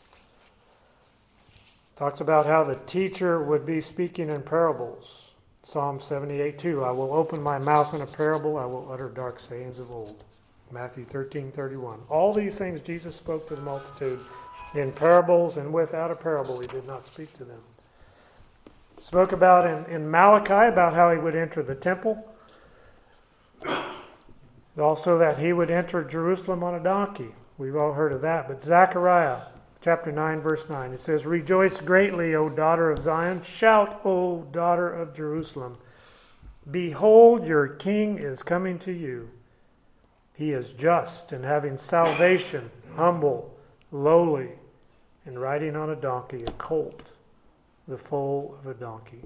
talks about how the teacher would be speaking in parables. Psalm seventy-eight two, I will open my mouth in a parable, I will utter dark sayings of old. Matthew thirteen thirty-one. All these things Jesus spoke to the multitude in parables, and without a parable he did not speak to them. Spoke about in, in Malachi about how he would enter the temple. Also that he would enter Jerusalem on a donkey. We've all heard of that. But Zechariah chapter nine, verse nine, it says, rejoice greatly, O daughter of Zion. Shout, O daughter of Jerusalem. Behold, your king is coming to you. He is just and having salvation, humble, lowly, and riding on a donkey, a colt, the foal of a donkey.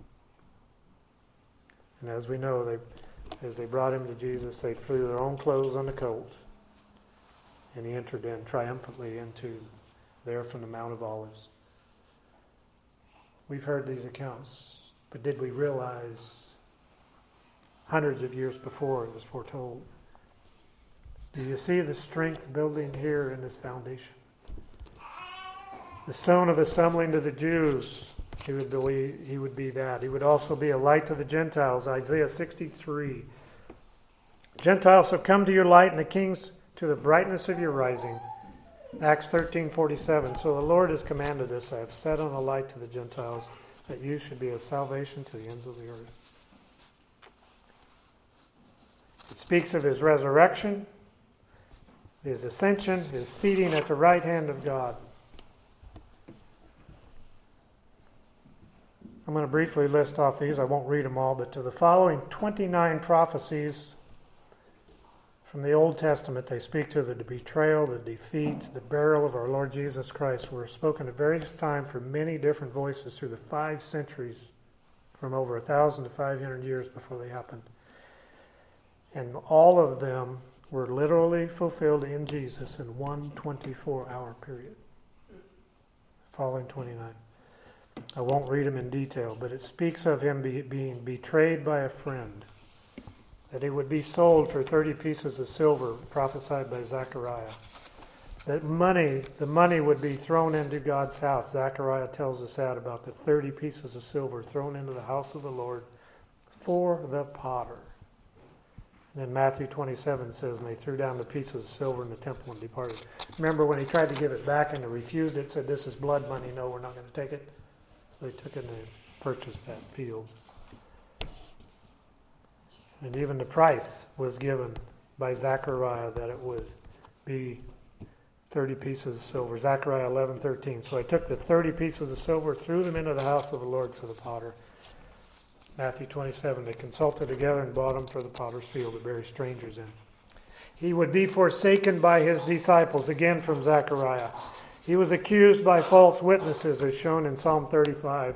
And as we know, they, as they brought him to Jesus, they threw their own clothes on the colt, and he entered in triumphantly into there from the Mount of Olives. We've heard these accounts, but did we realize hundreds of years before it was foretold? Do you see the strength building here in this foundation? The stone of a stumbling to the Jews, he would be, he would be that. He would also be a light to the Gentiles, Isaiah sixty-three. Gentiles shall come to your light, and the kings to the brightness of your rising. Acts thirteen forty-seven. So the Lord has commanded us, I have set on a light to the Gentiles, that you should be a salvation to the ends of the earth. It speaks of his resurrection, his ascension, his seating at the right hand of God. I'm going to briefly list off these. I won't read them all, but to the following twenty-nine prophecies from the Old Testament, they speak to the betrayal, the defeat, the burial of our Lord Jesus Christ, were spoken at various times from many different voices through the five centuries, from over a thousand to five hundred years before they happened. And all of them were literally fulfilled in Jesus in one twenty-four hour period. Following twenty-nine. I won't read them in detail, but it speaks of him be, being betrayed by a friend, that he would be sold for thirty pieces of silver, prophesied by Zechariah. That money, the money would be thrown into God's house. Zechariah tells us that about the thirty pieces of silver thrown into the house of the Lord for the potter. And then Matthew twenty-seven says, and they threw down the pieces of silver in the temple and departed. Remember when he tried to give it back and they refused it, said, this is blood money, no, we're not going to take it. So they took it and they purchased that field. And even the price was given by Zechariah that it would be thirty pieces of silver. Zechariah eleven thirteen. So I took the thirty pieces of silver, threw them into the house of the Lord for the potter. Matthew twenty-seven. They consulted together and bought them for the potter's field to bury strangers in. He would be forsaken by his disciples, again from Zechariah. He was accused by false witnesses, as shown in Psalm thirty-five.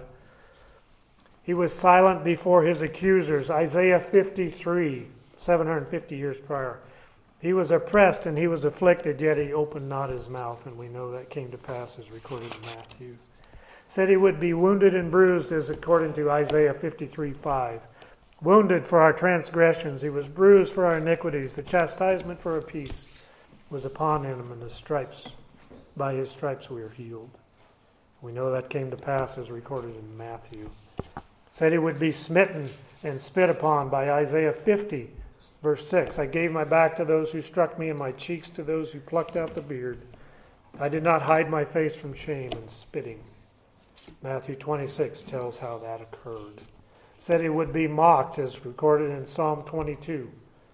He was silent before his accusers, Isaiah fifty-three, seven hundred fifty years prior. He was oppressed and he was afflicted, yet he opened not his mouth, and we know that came to pass as recorded in Matthew. Said he would be wounded and bruised, as according to Isaiah fifty-three five. Wounded for our transgressions, he was bruised for our iniquities. The chastisement for our peace was upon him, and the stripes, by his stripes we are healed. We know that came to pass as recorded in Matthew. Said he would be smitten and spit upon by Isaiah fifty, verse six. I gave my back to those who struck me and my cheeks to those who plucked out the beard. I did not hide my face from shame and spitting. Matthew twenty-six tells how that occurred. Said he would be mocked, as recorded in Psalm twenty-two.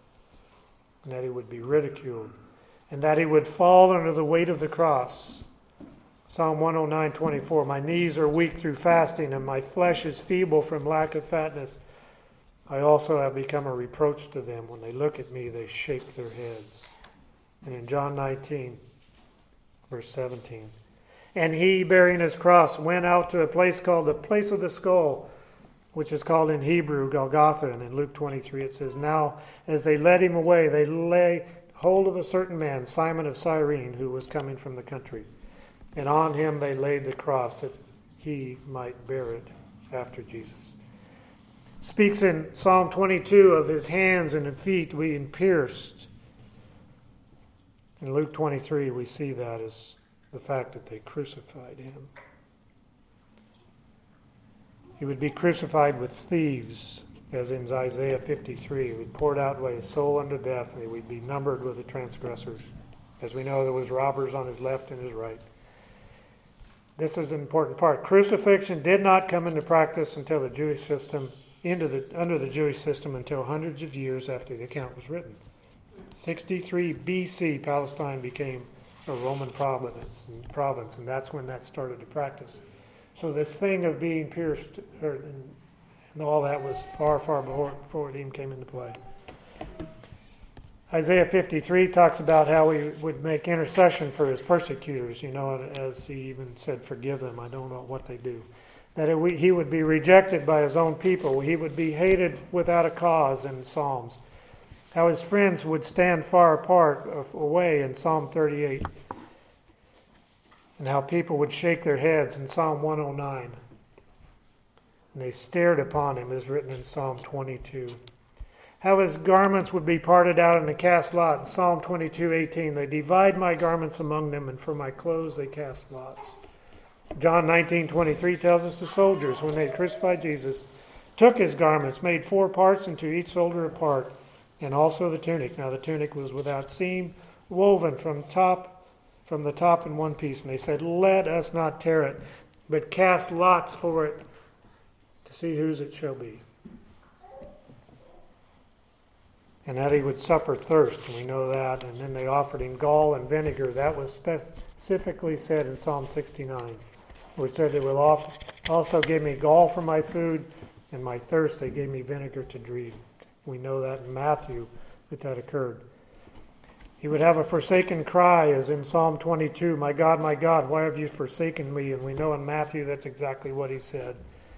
And that he would be ridiculed. And that he would fall under the weight of the cross. Psalm one oh nine twenty-four. My knees are weak through fasting, and my flesh is feeble from lack of fatness. I also have become a reproach to them. When they look at me, they shake their heads. And in John nineteen, verse seventeen. And he, bearing his cross, went out to a place called the place of the skull, which is called in Hebrew Golgotha. And in Luke twenty-three it says, now as they led him away, they lay hold of a certain man, Simon of Cyrene, who was coming from the country. And on him they laid the cross that he might bear it after Jesus. Speaks in Psalm twenty-two of his hands and feet being pierced. In Luke twenty-three we see that as the fact that they crucified him. He would be crucified with thieves, as in Isaiah fifty-three. He would pour out his soul unto death, and he would be numbered with the transgressors. As we know, there was robbers on his left and his right. This is an important part. Crucifixion did not come into practice until the Jewish system, into the under the Jewish system, until hundreds of years after the account was written. sixty-three B C, Palestine became a Roman province, province, and that's when that started to practice. So this thing of being pierced, or, and, and all that was far, far before, before it even came into play. Isaiah fifty-three talks about how he would make intercession for his persecutors, you know, as he even said, forgive them, I don't know what they do. That it, he would be rejected by his own people. He would be hated without a cause in Psalms. How his friends would stand far apart, away in Psalm thirty-eight. And how people would shake their heads in Psalm one oh nine. And they stared upon him, as written in Psalm twenty-two. How his garments would be parted out and they cast lot. In Psalm twenty-two eighteen, they divide my garments among them, and for my clothes they cast lots. John nineteen twenty-three tells us the soldiers, when they crucified Jesus, took his garments, made four parts, and to each soldier a part, and also the tunic. Now the tunic was without seam, woven from top, from the top in one piece. And they said, let us not tear it, but cast lots for it, to see whose it shall be. And that he would suffer thirst, and we know that. And then they offered him gall and vinegar. That was specifically said in Psalm sixty-nine, where it said, they will also give me gall for my food, and my thirst they gave me vinegar to drink. We know that in Matthew that that occurred. He would have a forsaken cry, as in Psalm twenty-two, my God, my God, why have you forsaken me? And we know in Matthew that's exactly what he said.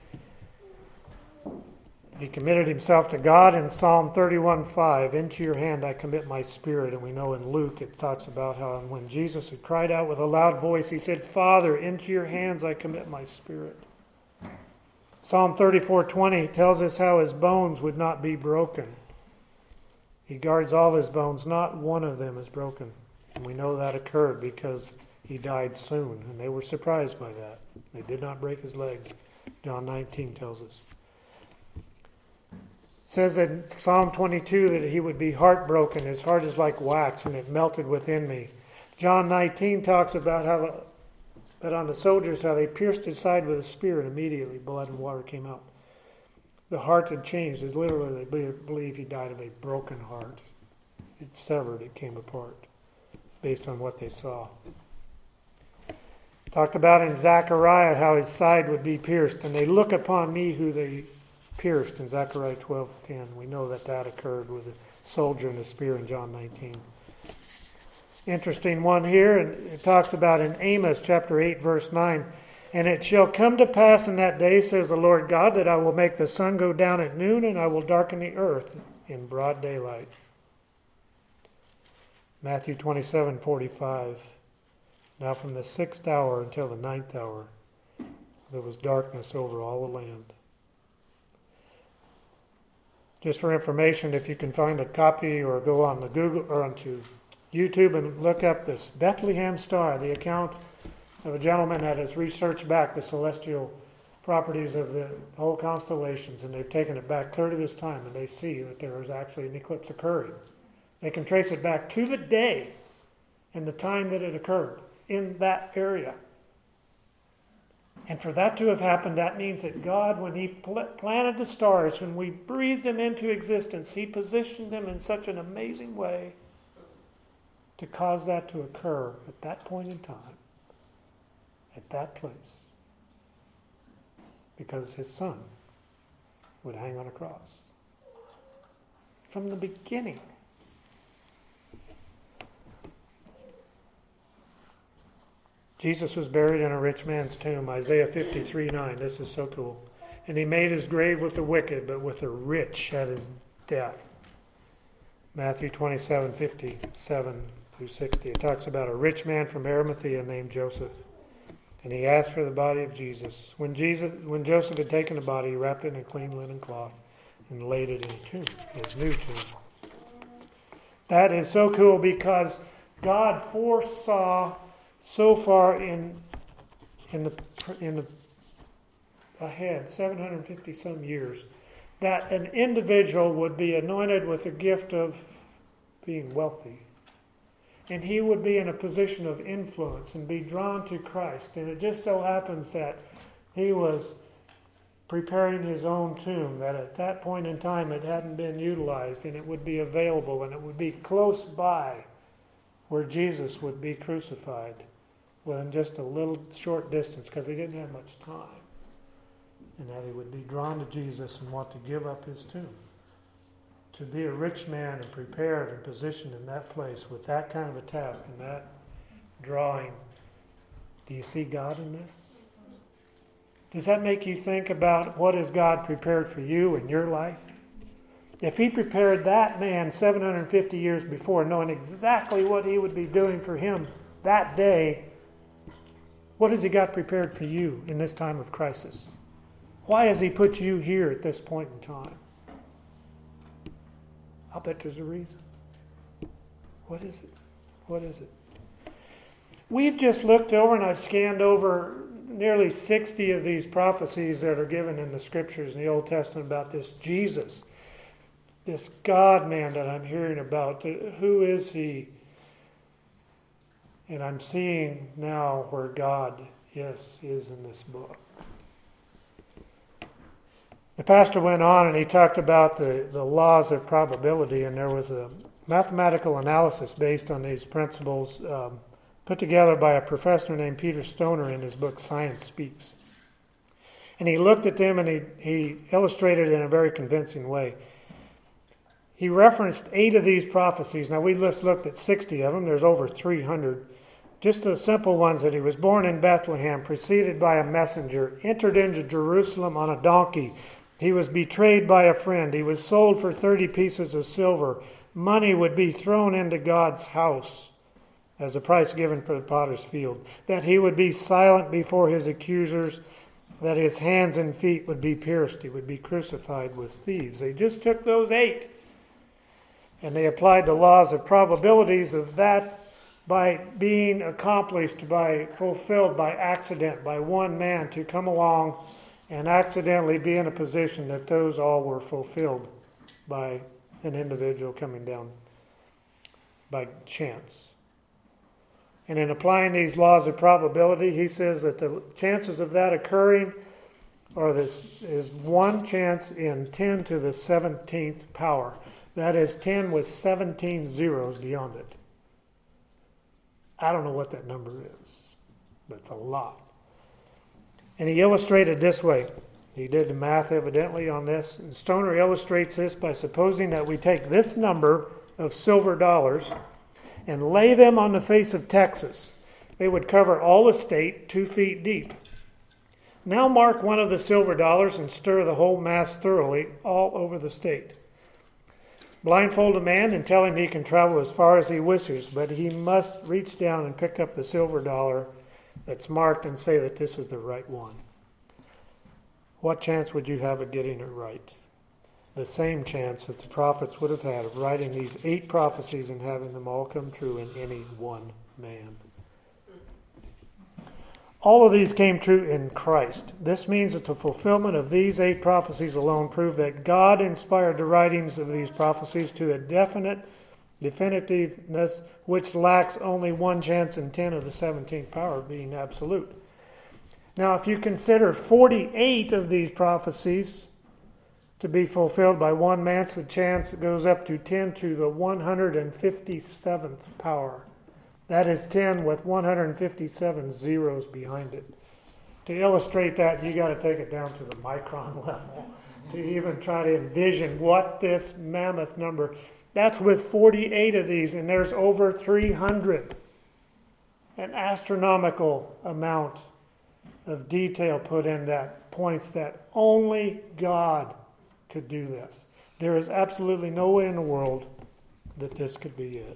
He committed himself to God in Psalm thirty-one five, into your hand I commit my spirit. And we know in Luke it talks about how when Jesus had cried out with a loud voice, he said, Father, into your hands I commit my spirit. Psalm thirty-four twenty tells us how his bones would not be broken. He guards all his bones, not one of them is broken. And we know that occurred because he died soon, and they were surprised by that. They did not break his legs, John nineteen tells us. It says in Psalm twenty-two that he would be heartbroken. His heart is like wax, and it melted within me. John nineteen talks about how that on the soldiers, how they pierced his side with a spear, and immediately blood and water came out. The heart had changed. It's literally, they believe he died of a broken heart. It severed, it came apart, based on what they saw. Talked about in Zechariah how his side would be pierced, and they look upon me who they pierced in Zechariah twelve ten. We know that that occurred with a soldier and a spear in John nineteen. Interesting one here, and it talks about in Amos chapter eight verse nine. And it shall come to pass in that day, says the Lord God, that I will make the sun go down at noon, and I will darken the earth in broad daylight. Matthew twenty-seven forty-five. Now from the sixth hour until the ninth hour, there was darkness over all the land. Just for information, if you can find a copy or go on the Google or onto YouTube and look up this Bethlehem Star, the account of a gentleman that has researched back the celestial properties of the whole constellations, and they've taken it back clear to this time, and they see that there is actually an eclipse occurring. They can trace it back to the day and the time that it occurred in that area. And for that to have happened, that means that God, when he pl- planted the stars, when we breathed them into existence, he positioned them in such an amazing way to cause that to occur at that point in time, at that place, because his son would hang on a cross. From the beginning. Jesus was buried in a rich man's tomb, Isaiah fifty-three nine. This is so cool. And he made his grave with the wicked, but with the rich at his death. Matthew twenty-seven fifty-seven through sixty. It talks about a rich man from Arimathea named Joseph. And he asked for the body of Jesus. When Jesus, when Joseph had taken the body, he wrapped it in a clean linen cloth and laid it in a tomb, his new tomb. That is so cool because God foresaw so far in in the in the ahead, seven hundred fifty some years, that an individual would be anointed with the gift of being wealthy. And he would be in a position of influence and be drawn to Christ. And it just so happens that he was preparing his own tomb, that at that point in time it hadn't been utilized, and it would be available, and it would be close by where Jesus would be crucified within just a little short distance, because he didn't have much time. And that he would be drawn to Jesus and want to give up his tomb. To be a rich man and prepared and positioned in that place with that kind of a task and that drawing. Do you see God in this? Does that make you think about what has God prepared for you in your life? If he prepared that man seven hundred fifty years before, knowing exactly what he would be doing for him that day, what has he got prepared for you in this time of crisis? Why has he put you here at this point in time? I'll bet there's a reason. What is it? What is it? We've just looked over, and I've scanned over nearly sixty of these prophecies that are given in the Scriptures in the Old Testament about this Jesus, this God-man that I'm hearing about. Who is he? And I'm seeing now where God, yes, is in this book. The pastor went on and he talked about the, the laws of probability, and there was a mathematical analysis based on these principles um, put together by a professor named Peter Stoner in his book Science Speaks. And he looked at them and he, he illustrated it in a very convincing way. He referenced eight of these prophecies. Now, we just looked at sixty of them. There's over three hundred. Just the simple ones: that he was born in Bethlehem, preceded by a messenger, entered into Jerusalem on a donkey. He was betrayed by a friend. He was sold for thirty pieces of silver. Money would be thrown into God's house as a price given for the potter's field. That he would be silent before his accusers. That his hands and feet would be pierced. He would be crucified with thieves. They just took those eight, and they applied the laws of probabilities of that by being accomplished, by fulfilled by accident, by one man to come along and accidentally be in a position that those all were fulfilled by an individual coming down by chance. And in applying these laws of probability, he says that the chances of that occurring are this is one chance in ten to the seventeenth power. That is ten with seventeen zeros beyond it. I don't know what that number is, but it's a lot. And he illustrated this way. He did the math evidently on this. And Stoner illustrates this by supposing that we take this number of silver dollars and lay them on the face of Texas. They would cover all the state two feet deep. Now mark one of the silver dollars and stir the whole mass thoroughly all over the state. Blindfold a man and tell him he can travel as far as he wishes, but he must reach down and pick up the silver dollar that's marked and say that this is the right one. What chance would you have of getting it right? The same chance that the prophets would have had of writing these eight prophecies and having them all come true in any one man. All of these came true in Christ. This means that the fulfillment of these eight prophecies alone prove that God inspired the writings of these prophecies to a definite definitiveness which lacks only one chance in ten of the seventeenth power of being absolute. Now, if you consider forty-eight of these prophecies to be fulfilled by one man, the chance goes up to ten to the one hundred fifty-seventh power. That is ten with one hundred fifty-seven zeros behind it. To illustrate that, you got to take it down to the micron level to even try to envision what this mammoth number. That's with forty-eight of these, and there's over three hundred. An astronomical amount of detail put in that points that only God could do this. There is absolutely no way in the world that this could be it.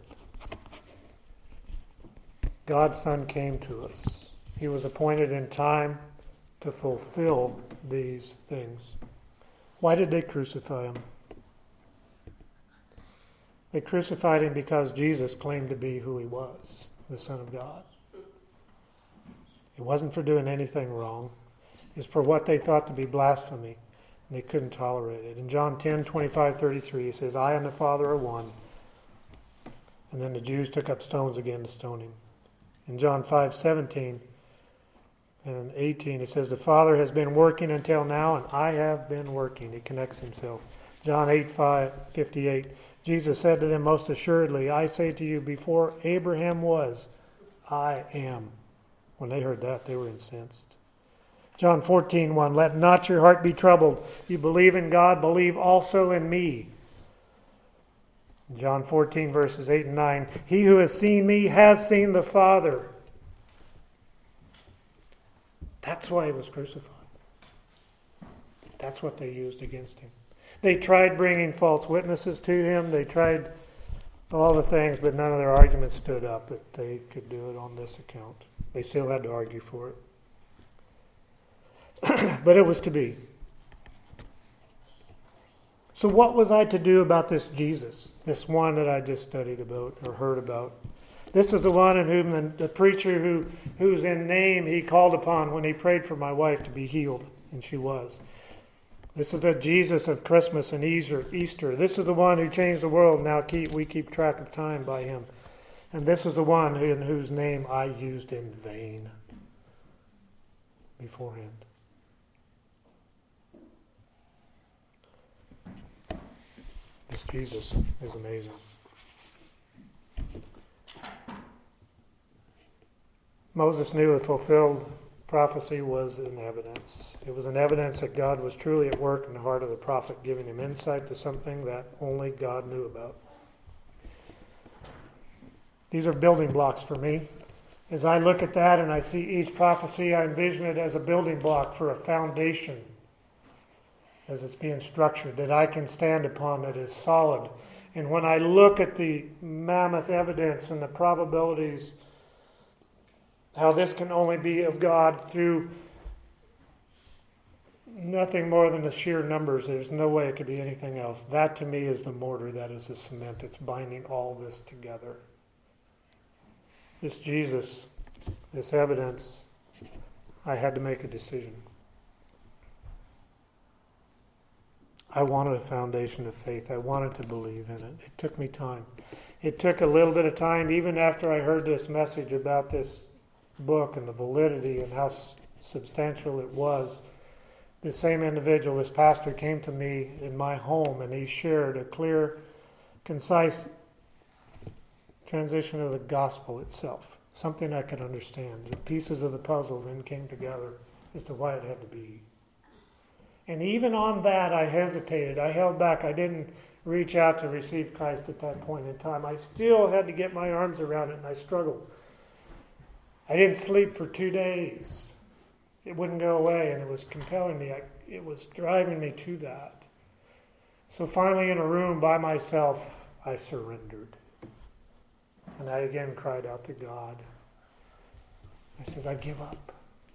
God's Son came to us. He was appointed in time to fulfill these things. Why did they crucify him? They crucified him because Jesus claimed to be who he was, the Son of God. It wasn't for doing anything wrong. It's for what they thought to be blasphemy, and they couldn't tolerate it. In John ten, twenty-five, thirty-three, he says, I and the Father are one. And then the Jews took up stones again to stone him. In John five, seventeen and eighteen, it says, the Father has been working until now, and I have been working. He connects himself. John eight, five, fifty-eight, Jesus said to them, most assuredly, I say to you, before Abraham was, I am. When they heard that, they were incensed. John fourteen, one, let not your heart be troubled. You believe in God, believe also in me. John fourteen, verses eight and nine, he who has seen me has seen the Father. That's why he was crucified. That's what they used against him. They tried bringing false witnesses to him. They tried all the things, but none of their arguments stood up that they could do it on this account. They still had to argue for it. But it was to be. So what was I to do about this Jesus, this one that I just studied about or heard about? This is the one in whom the, the preacher who whose in name he called upon when he prayed for my wife to be healed, and she was. This is the Jesus of Christmas and Easter. Easter. This is the one who changed the world. Now keep we keep track of time by him. And this is the one in whose name I used in vain beforehand. This Jesus is amazing. Moses knew a fulfilled prophecy was an evidence. It was an evidence that God was truly at work in the heart of the prophet, giving him insight to something that only God knew about. These are building blocks for me. As I look at that and I see each prophecy, I envision it as a building block for a foundation as it's being structured, that I can stand upon, that is solid. And when I look at the mammoth evidence and the probabilities, how this can only be of God through nothing more than the sheer numbers, there's no way it could be anything else. That to me is the mortar, that is the cement that's binding all this together. This Jesus, this evidence, I had to make a decision. I wanted a foundation of faith. I wanted to believe in it. It took me time. It took a little bit of time, even after I heard this message about this book and the validity and how substantial it was. The same individual, this pastor, came to me in my home and he shared a clear, concise transition of the gospel itself. Something I could understand. The pieces of the puzzle then came together as to why it had to be. And even on that, I hesitated. I held back. I didn't reach out to receive Christ at that point in time. I still had to get my arms around it, and I struggled. I didn't sleep for two days. It wouldn't go away, and it was compelling me. I, it was driving me to that. So finally, in a room by myself, I surrendered. And I again cried out to God. I says, I give up.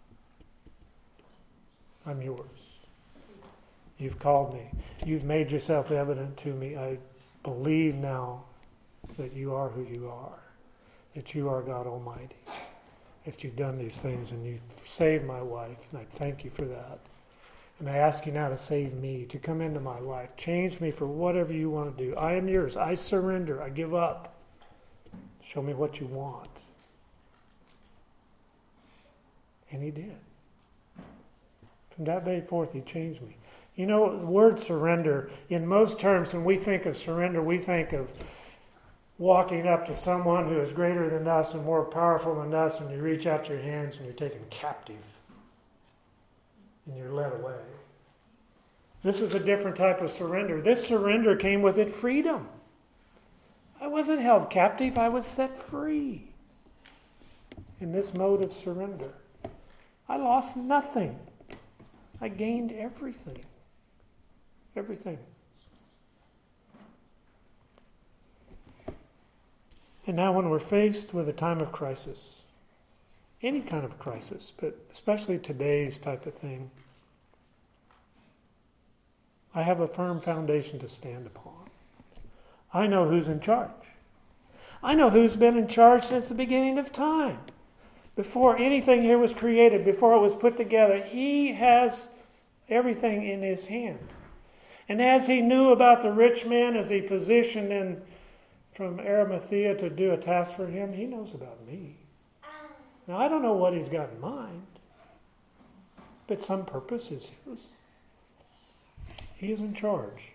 I'm yours. You've called me. You've made yourself evident to me. I believe now that you are who you are, that you are God Almighty, that you've done these things and you've saved my wife, and I thank you for that. And I ask you now to save me, to come into my life. Change me for whatever you want to do. I am yours. I surrender. I give up. Show me what you want. And he did. From that day forth, he changed me. You know, the word surrender, in most terms, when we think of surrender, we think of walking up to someone who is greater than us and more powerful than us, and you reach out your hands and you're taken captive. And you're led away. This is a different type of surrender. This surrender came with it freedom. I wasn't held captive, I was set free in this mode of surrender. I lost nothing. I gained everything. Everything. And now when we're faced with a time of crisis, any kind of crisis, but especially today's type of thing, I have a firm foundation to stand upon. I know who's in charge. I know who's been in charge since the beginning of time. Before anything here was created, before it was put together, he has everything in his hand. And as he knew about the rich man, as he positioned him from Arimathea to do a task for him, he knows about me. Now, I don't know what he's got in mind, but some purpose is his. He is in charge.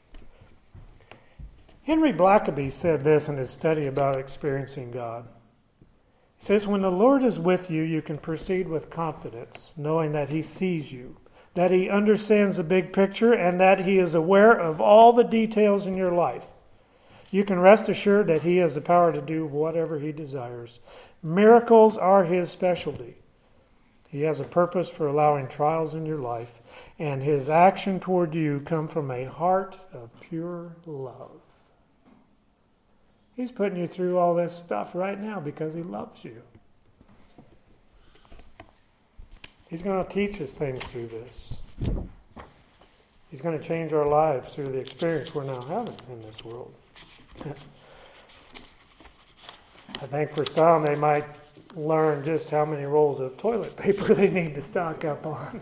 Henry Blackaby said this in his study about experiencing God. He says, when the Lord is with you, you can proceed with confidence, knowing that he sees you, that he understands the big picture, and that he is aware of all the details in your life. You can rest assured that he has the power to do whatever he desires. Miracles are his specialty. He has a purpose for allowing trials in your life, and his action toward you come from a heart of pure love. He's putting you through all this stuff right now because he loves you. He's going to teach us things through this. He's going to change our lives through the experience we're now having in this world. I think for some, they might learn just how many rolls of toilet paper they need to stock up on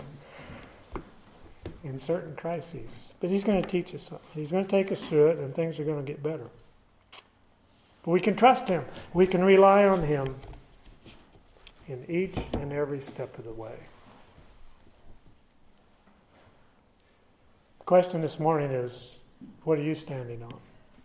in certain crises. But he's going to teach us something. He's going to take us through it, and things are going to get better. But we can trust him. We can rely on him in each and every step of the way. The question this morning is, what are you standing on?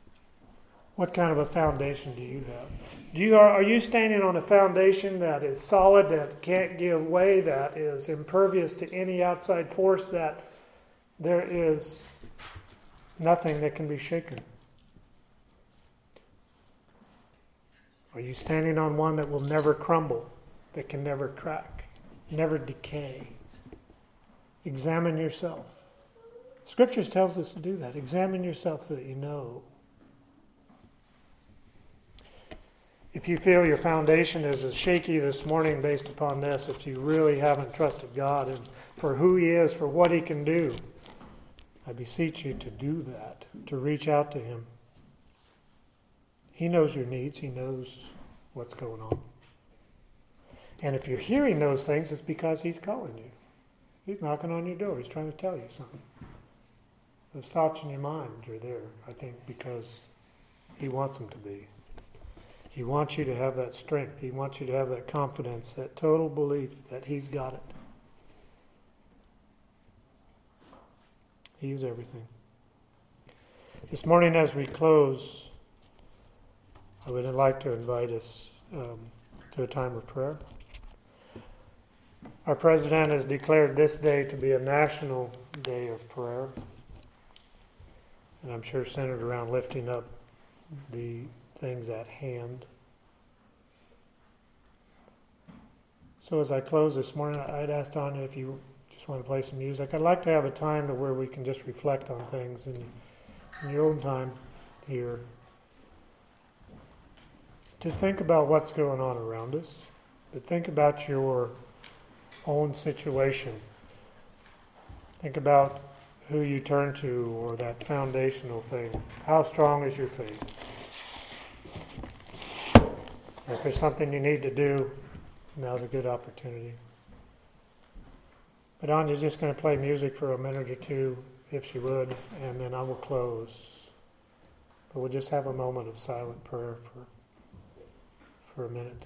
What kind of a foundation do you have? Do you, are, are you standing on a foundation that is solid, that can't give way, that is impervious to any outside force, that there is nothing that can be shaken? Are you standing on one that will never crumble, that can never crack, never decay? Examine yourself. Scriptures tells us to do that. Examine yourself so that you know. If you feel your foundation is as shaky this morning based upon this, if you really haven't trusted God and for who He is, for what He can do, I beseech you to do that, to reach out to Him. He knows your needs. He knows what's going on. And if you're hearing those things, it's because He's calling you. He's knocking on your door. He's trying to tell you something. Those thoughts in your mind are there, I think, because He wants them to be. He wants you to have that strength. He wants you to have that confidence, that total belief that He's got it. He is everything. This morning as we close, I would like to invite us um, to a time of prayer. Our President has declared this day to be a national day of prayer. And I'm sure centered around lifting up the things at hand. So as I close this morning, I'd ask Donna if you just want to play some music. I'd like to have a time to where we can just reflect on things in, in your own time here. To think about what's going on around us, but think about your own situation. Think about who you turn to or that foundational thing. How strong is your faith? If there's something you need to do, now's a good opportunity. But Anya's just going to play music for a minute or two, if she would, and then I will close. But we'll just have a moment of silent prayer for, for a minute.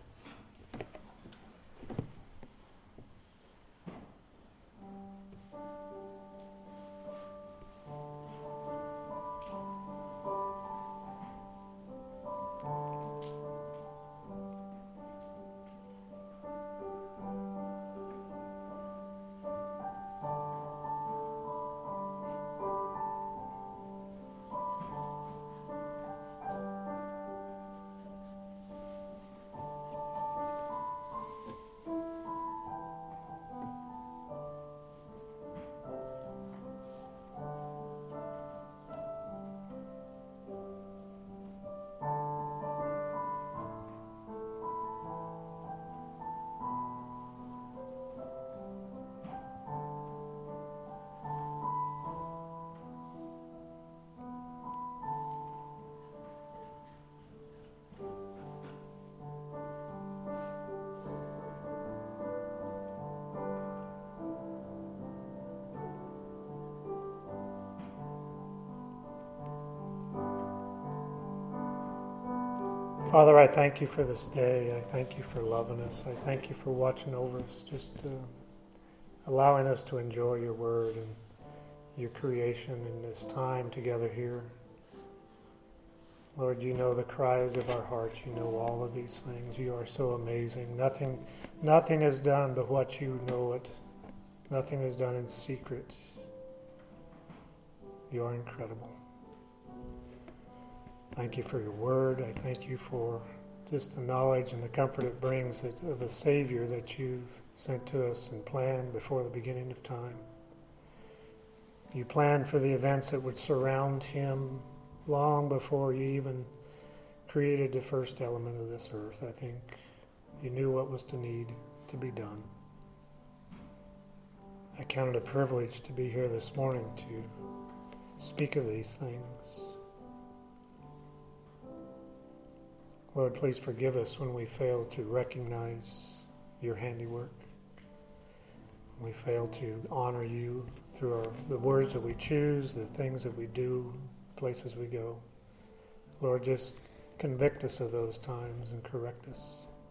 Father, I thank you for this day. I thank you for loving us. I thank you for watching over us, just uh, allowing us to enjoy your word and your creation in this time together here. Lord, you know the cries of our hearts. You know all of these things. You are so amazing. Nothing, nothing is done but what you know it. Nothing is done in secret. You are incredible. Thank you for your word. I thank you for just the knowledge and the comfort it brings of a Savior that you've sent to us and planned before the beginning of time. You planned for the events that would surround him long before you even created the first element of this earth. I think you knew what was to need to be done. I count it a privilege to be here this morning to speak of these things. Lord, please forgive us when we fail to recognize your handiwork. When we fail to honor you through our, the words that we choose, the things that we do, places we go. Lord, just convict us of those times and correct us.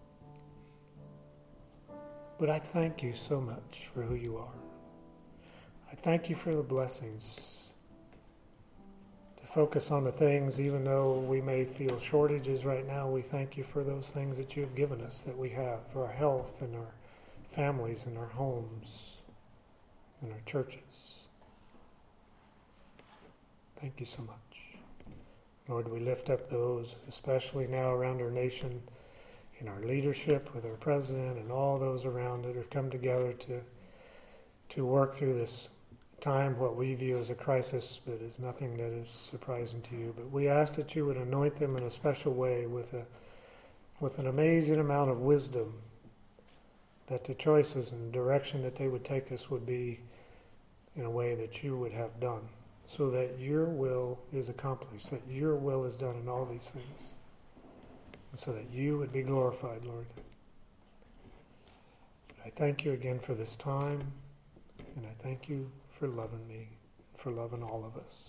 But I thank you so much for who you are. I thank you for the blessings to focus on the things, even though we may feel shortages right now, we thank you for those things that you have given us, that we have, for our health and our families and our homes and our churches. Thank you so much. Lord, we lift up those, especially now around our nation, in our leadership, with our president and all those around it, have come together to to work through this time, what we view as a crisis, but is nothing that is surprising to you. But we ask that you would anoint them in a special way with a with an amazing amount of wisdom, that the choices and direction that they would take us would be in a way that you would have done, so that your will is accomplished, that your will is done in all these things, and so that you would be glorified, Lord. I thank you again for this time, and I thank you for loving me, for loving all of us.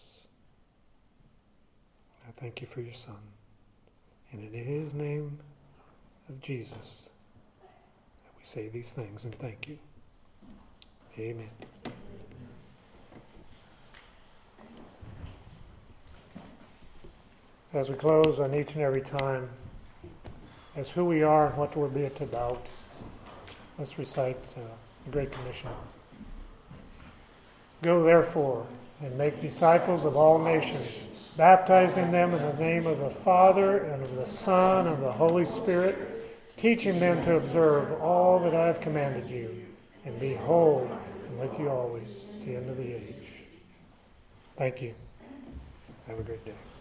I thank you for your Son. And in his name of Jesus, that we say these things and thank you. Amen. As we close on each and every time, as who we are and what we're being about, let's recite uh, the Great Commission. Go therefore and make disciples of all nations, baptizing them in the name of the Father and of the Son and of the Holy Spirit, teaching them to observe all that I have commanded you. And behold, I'm with you always to the end of the age. Thank you. Have a great day.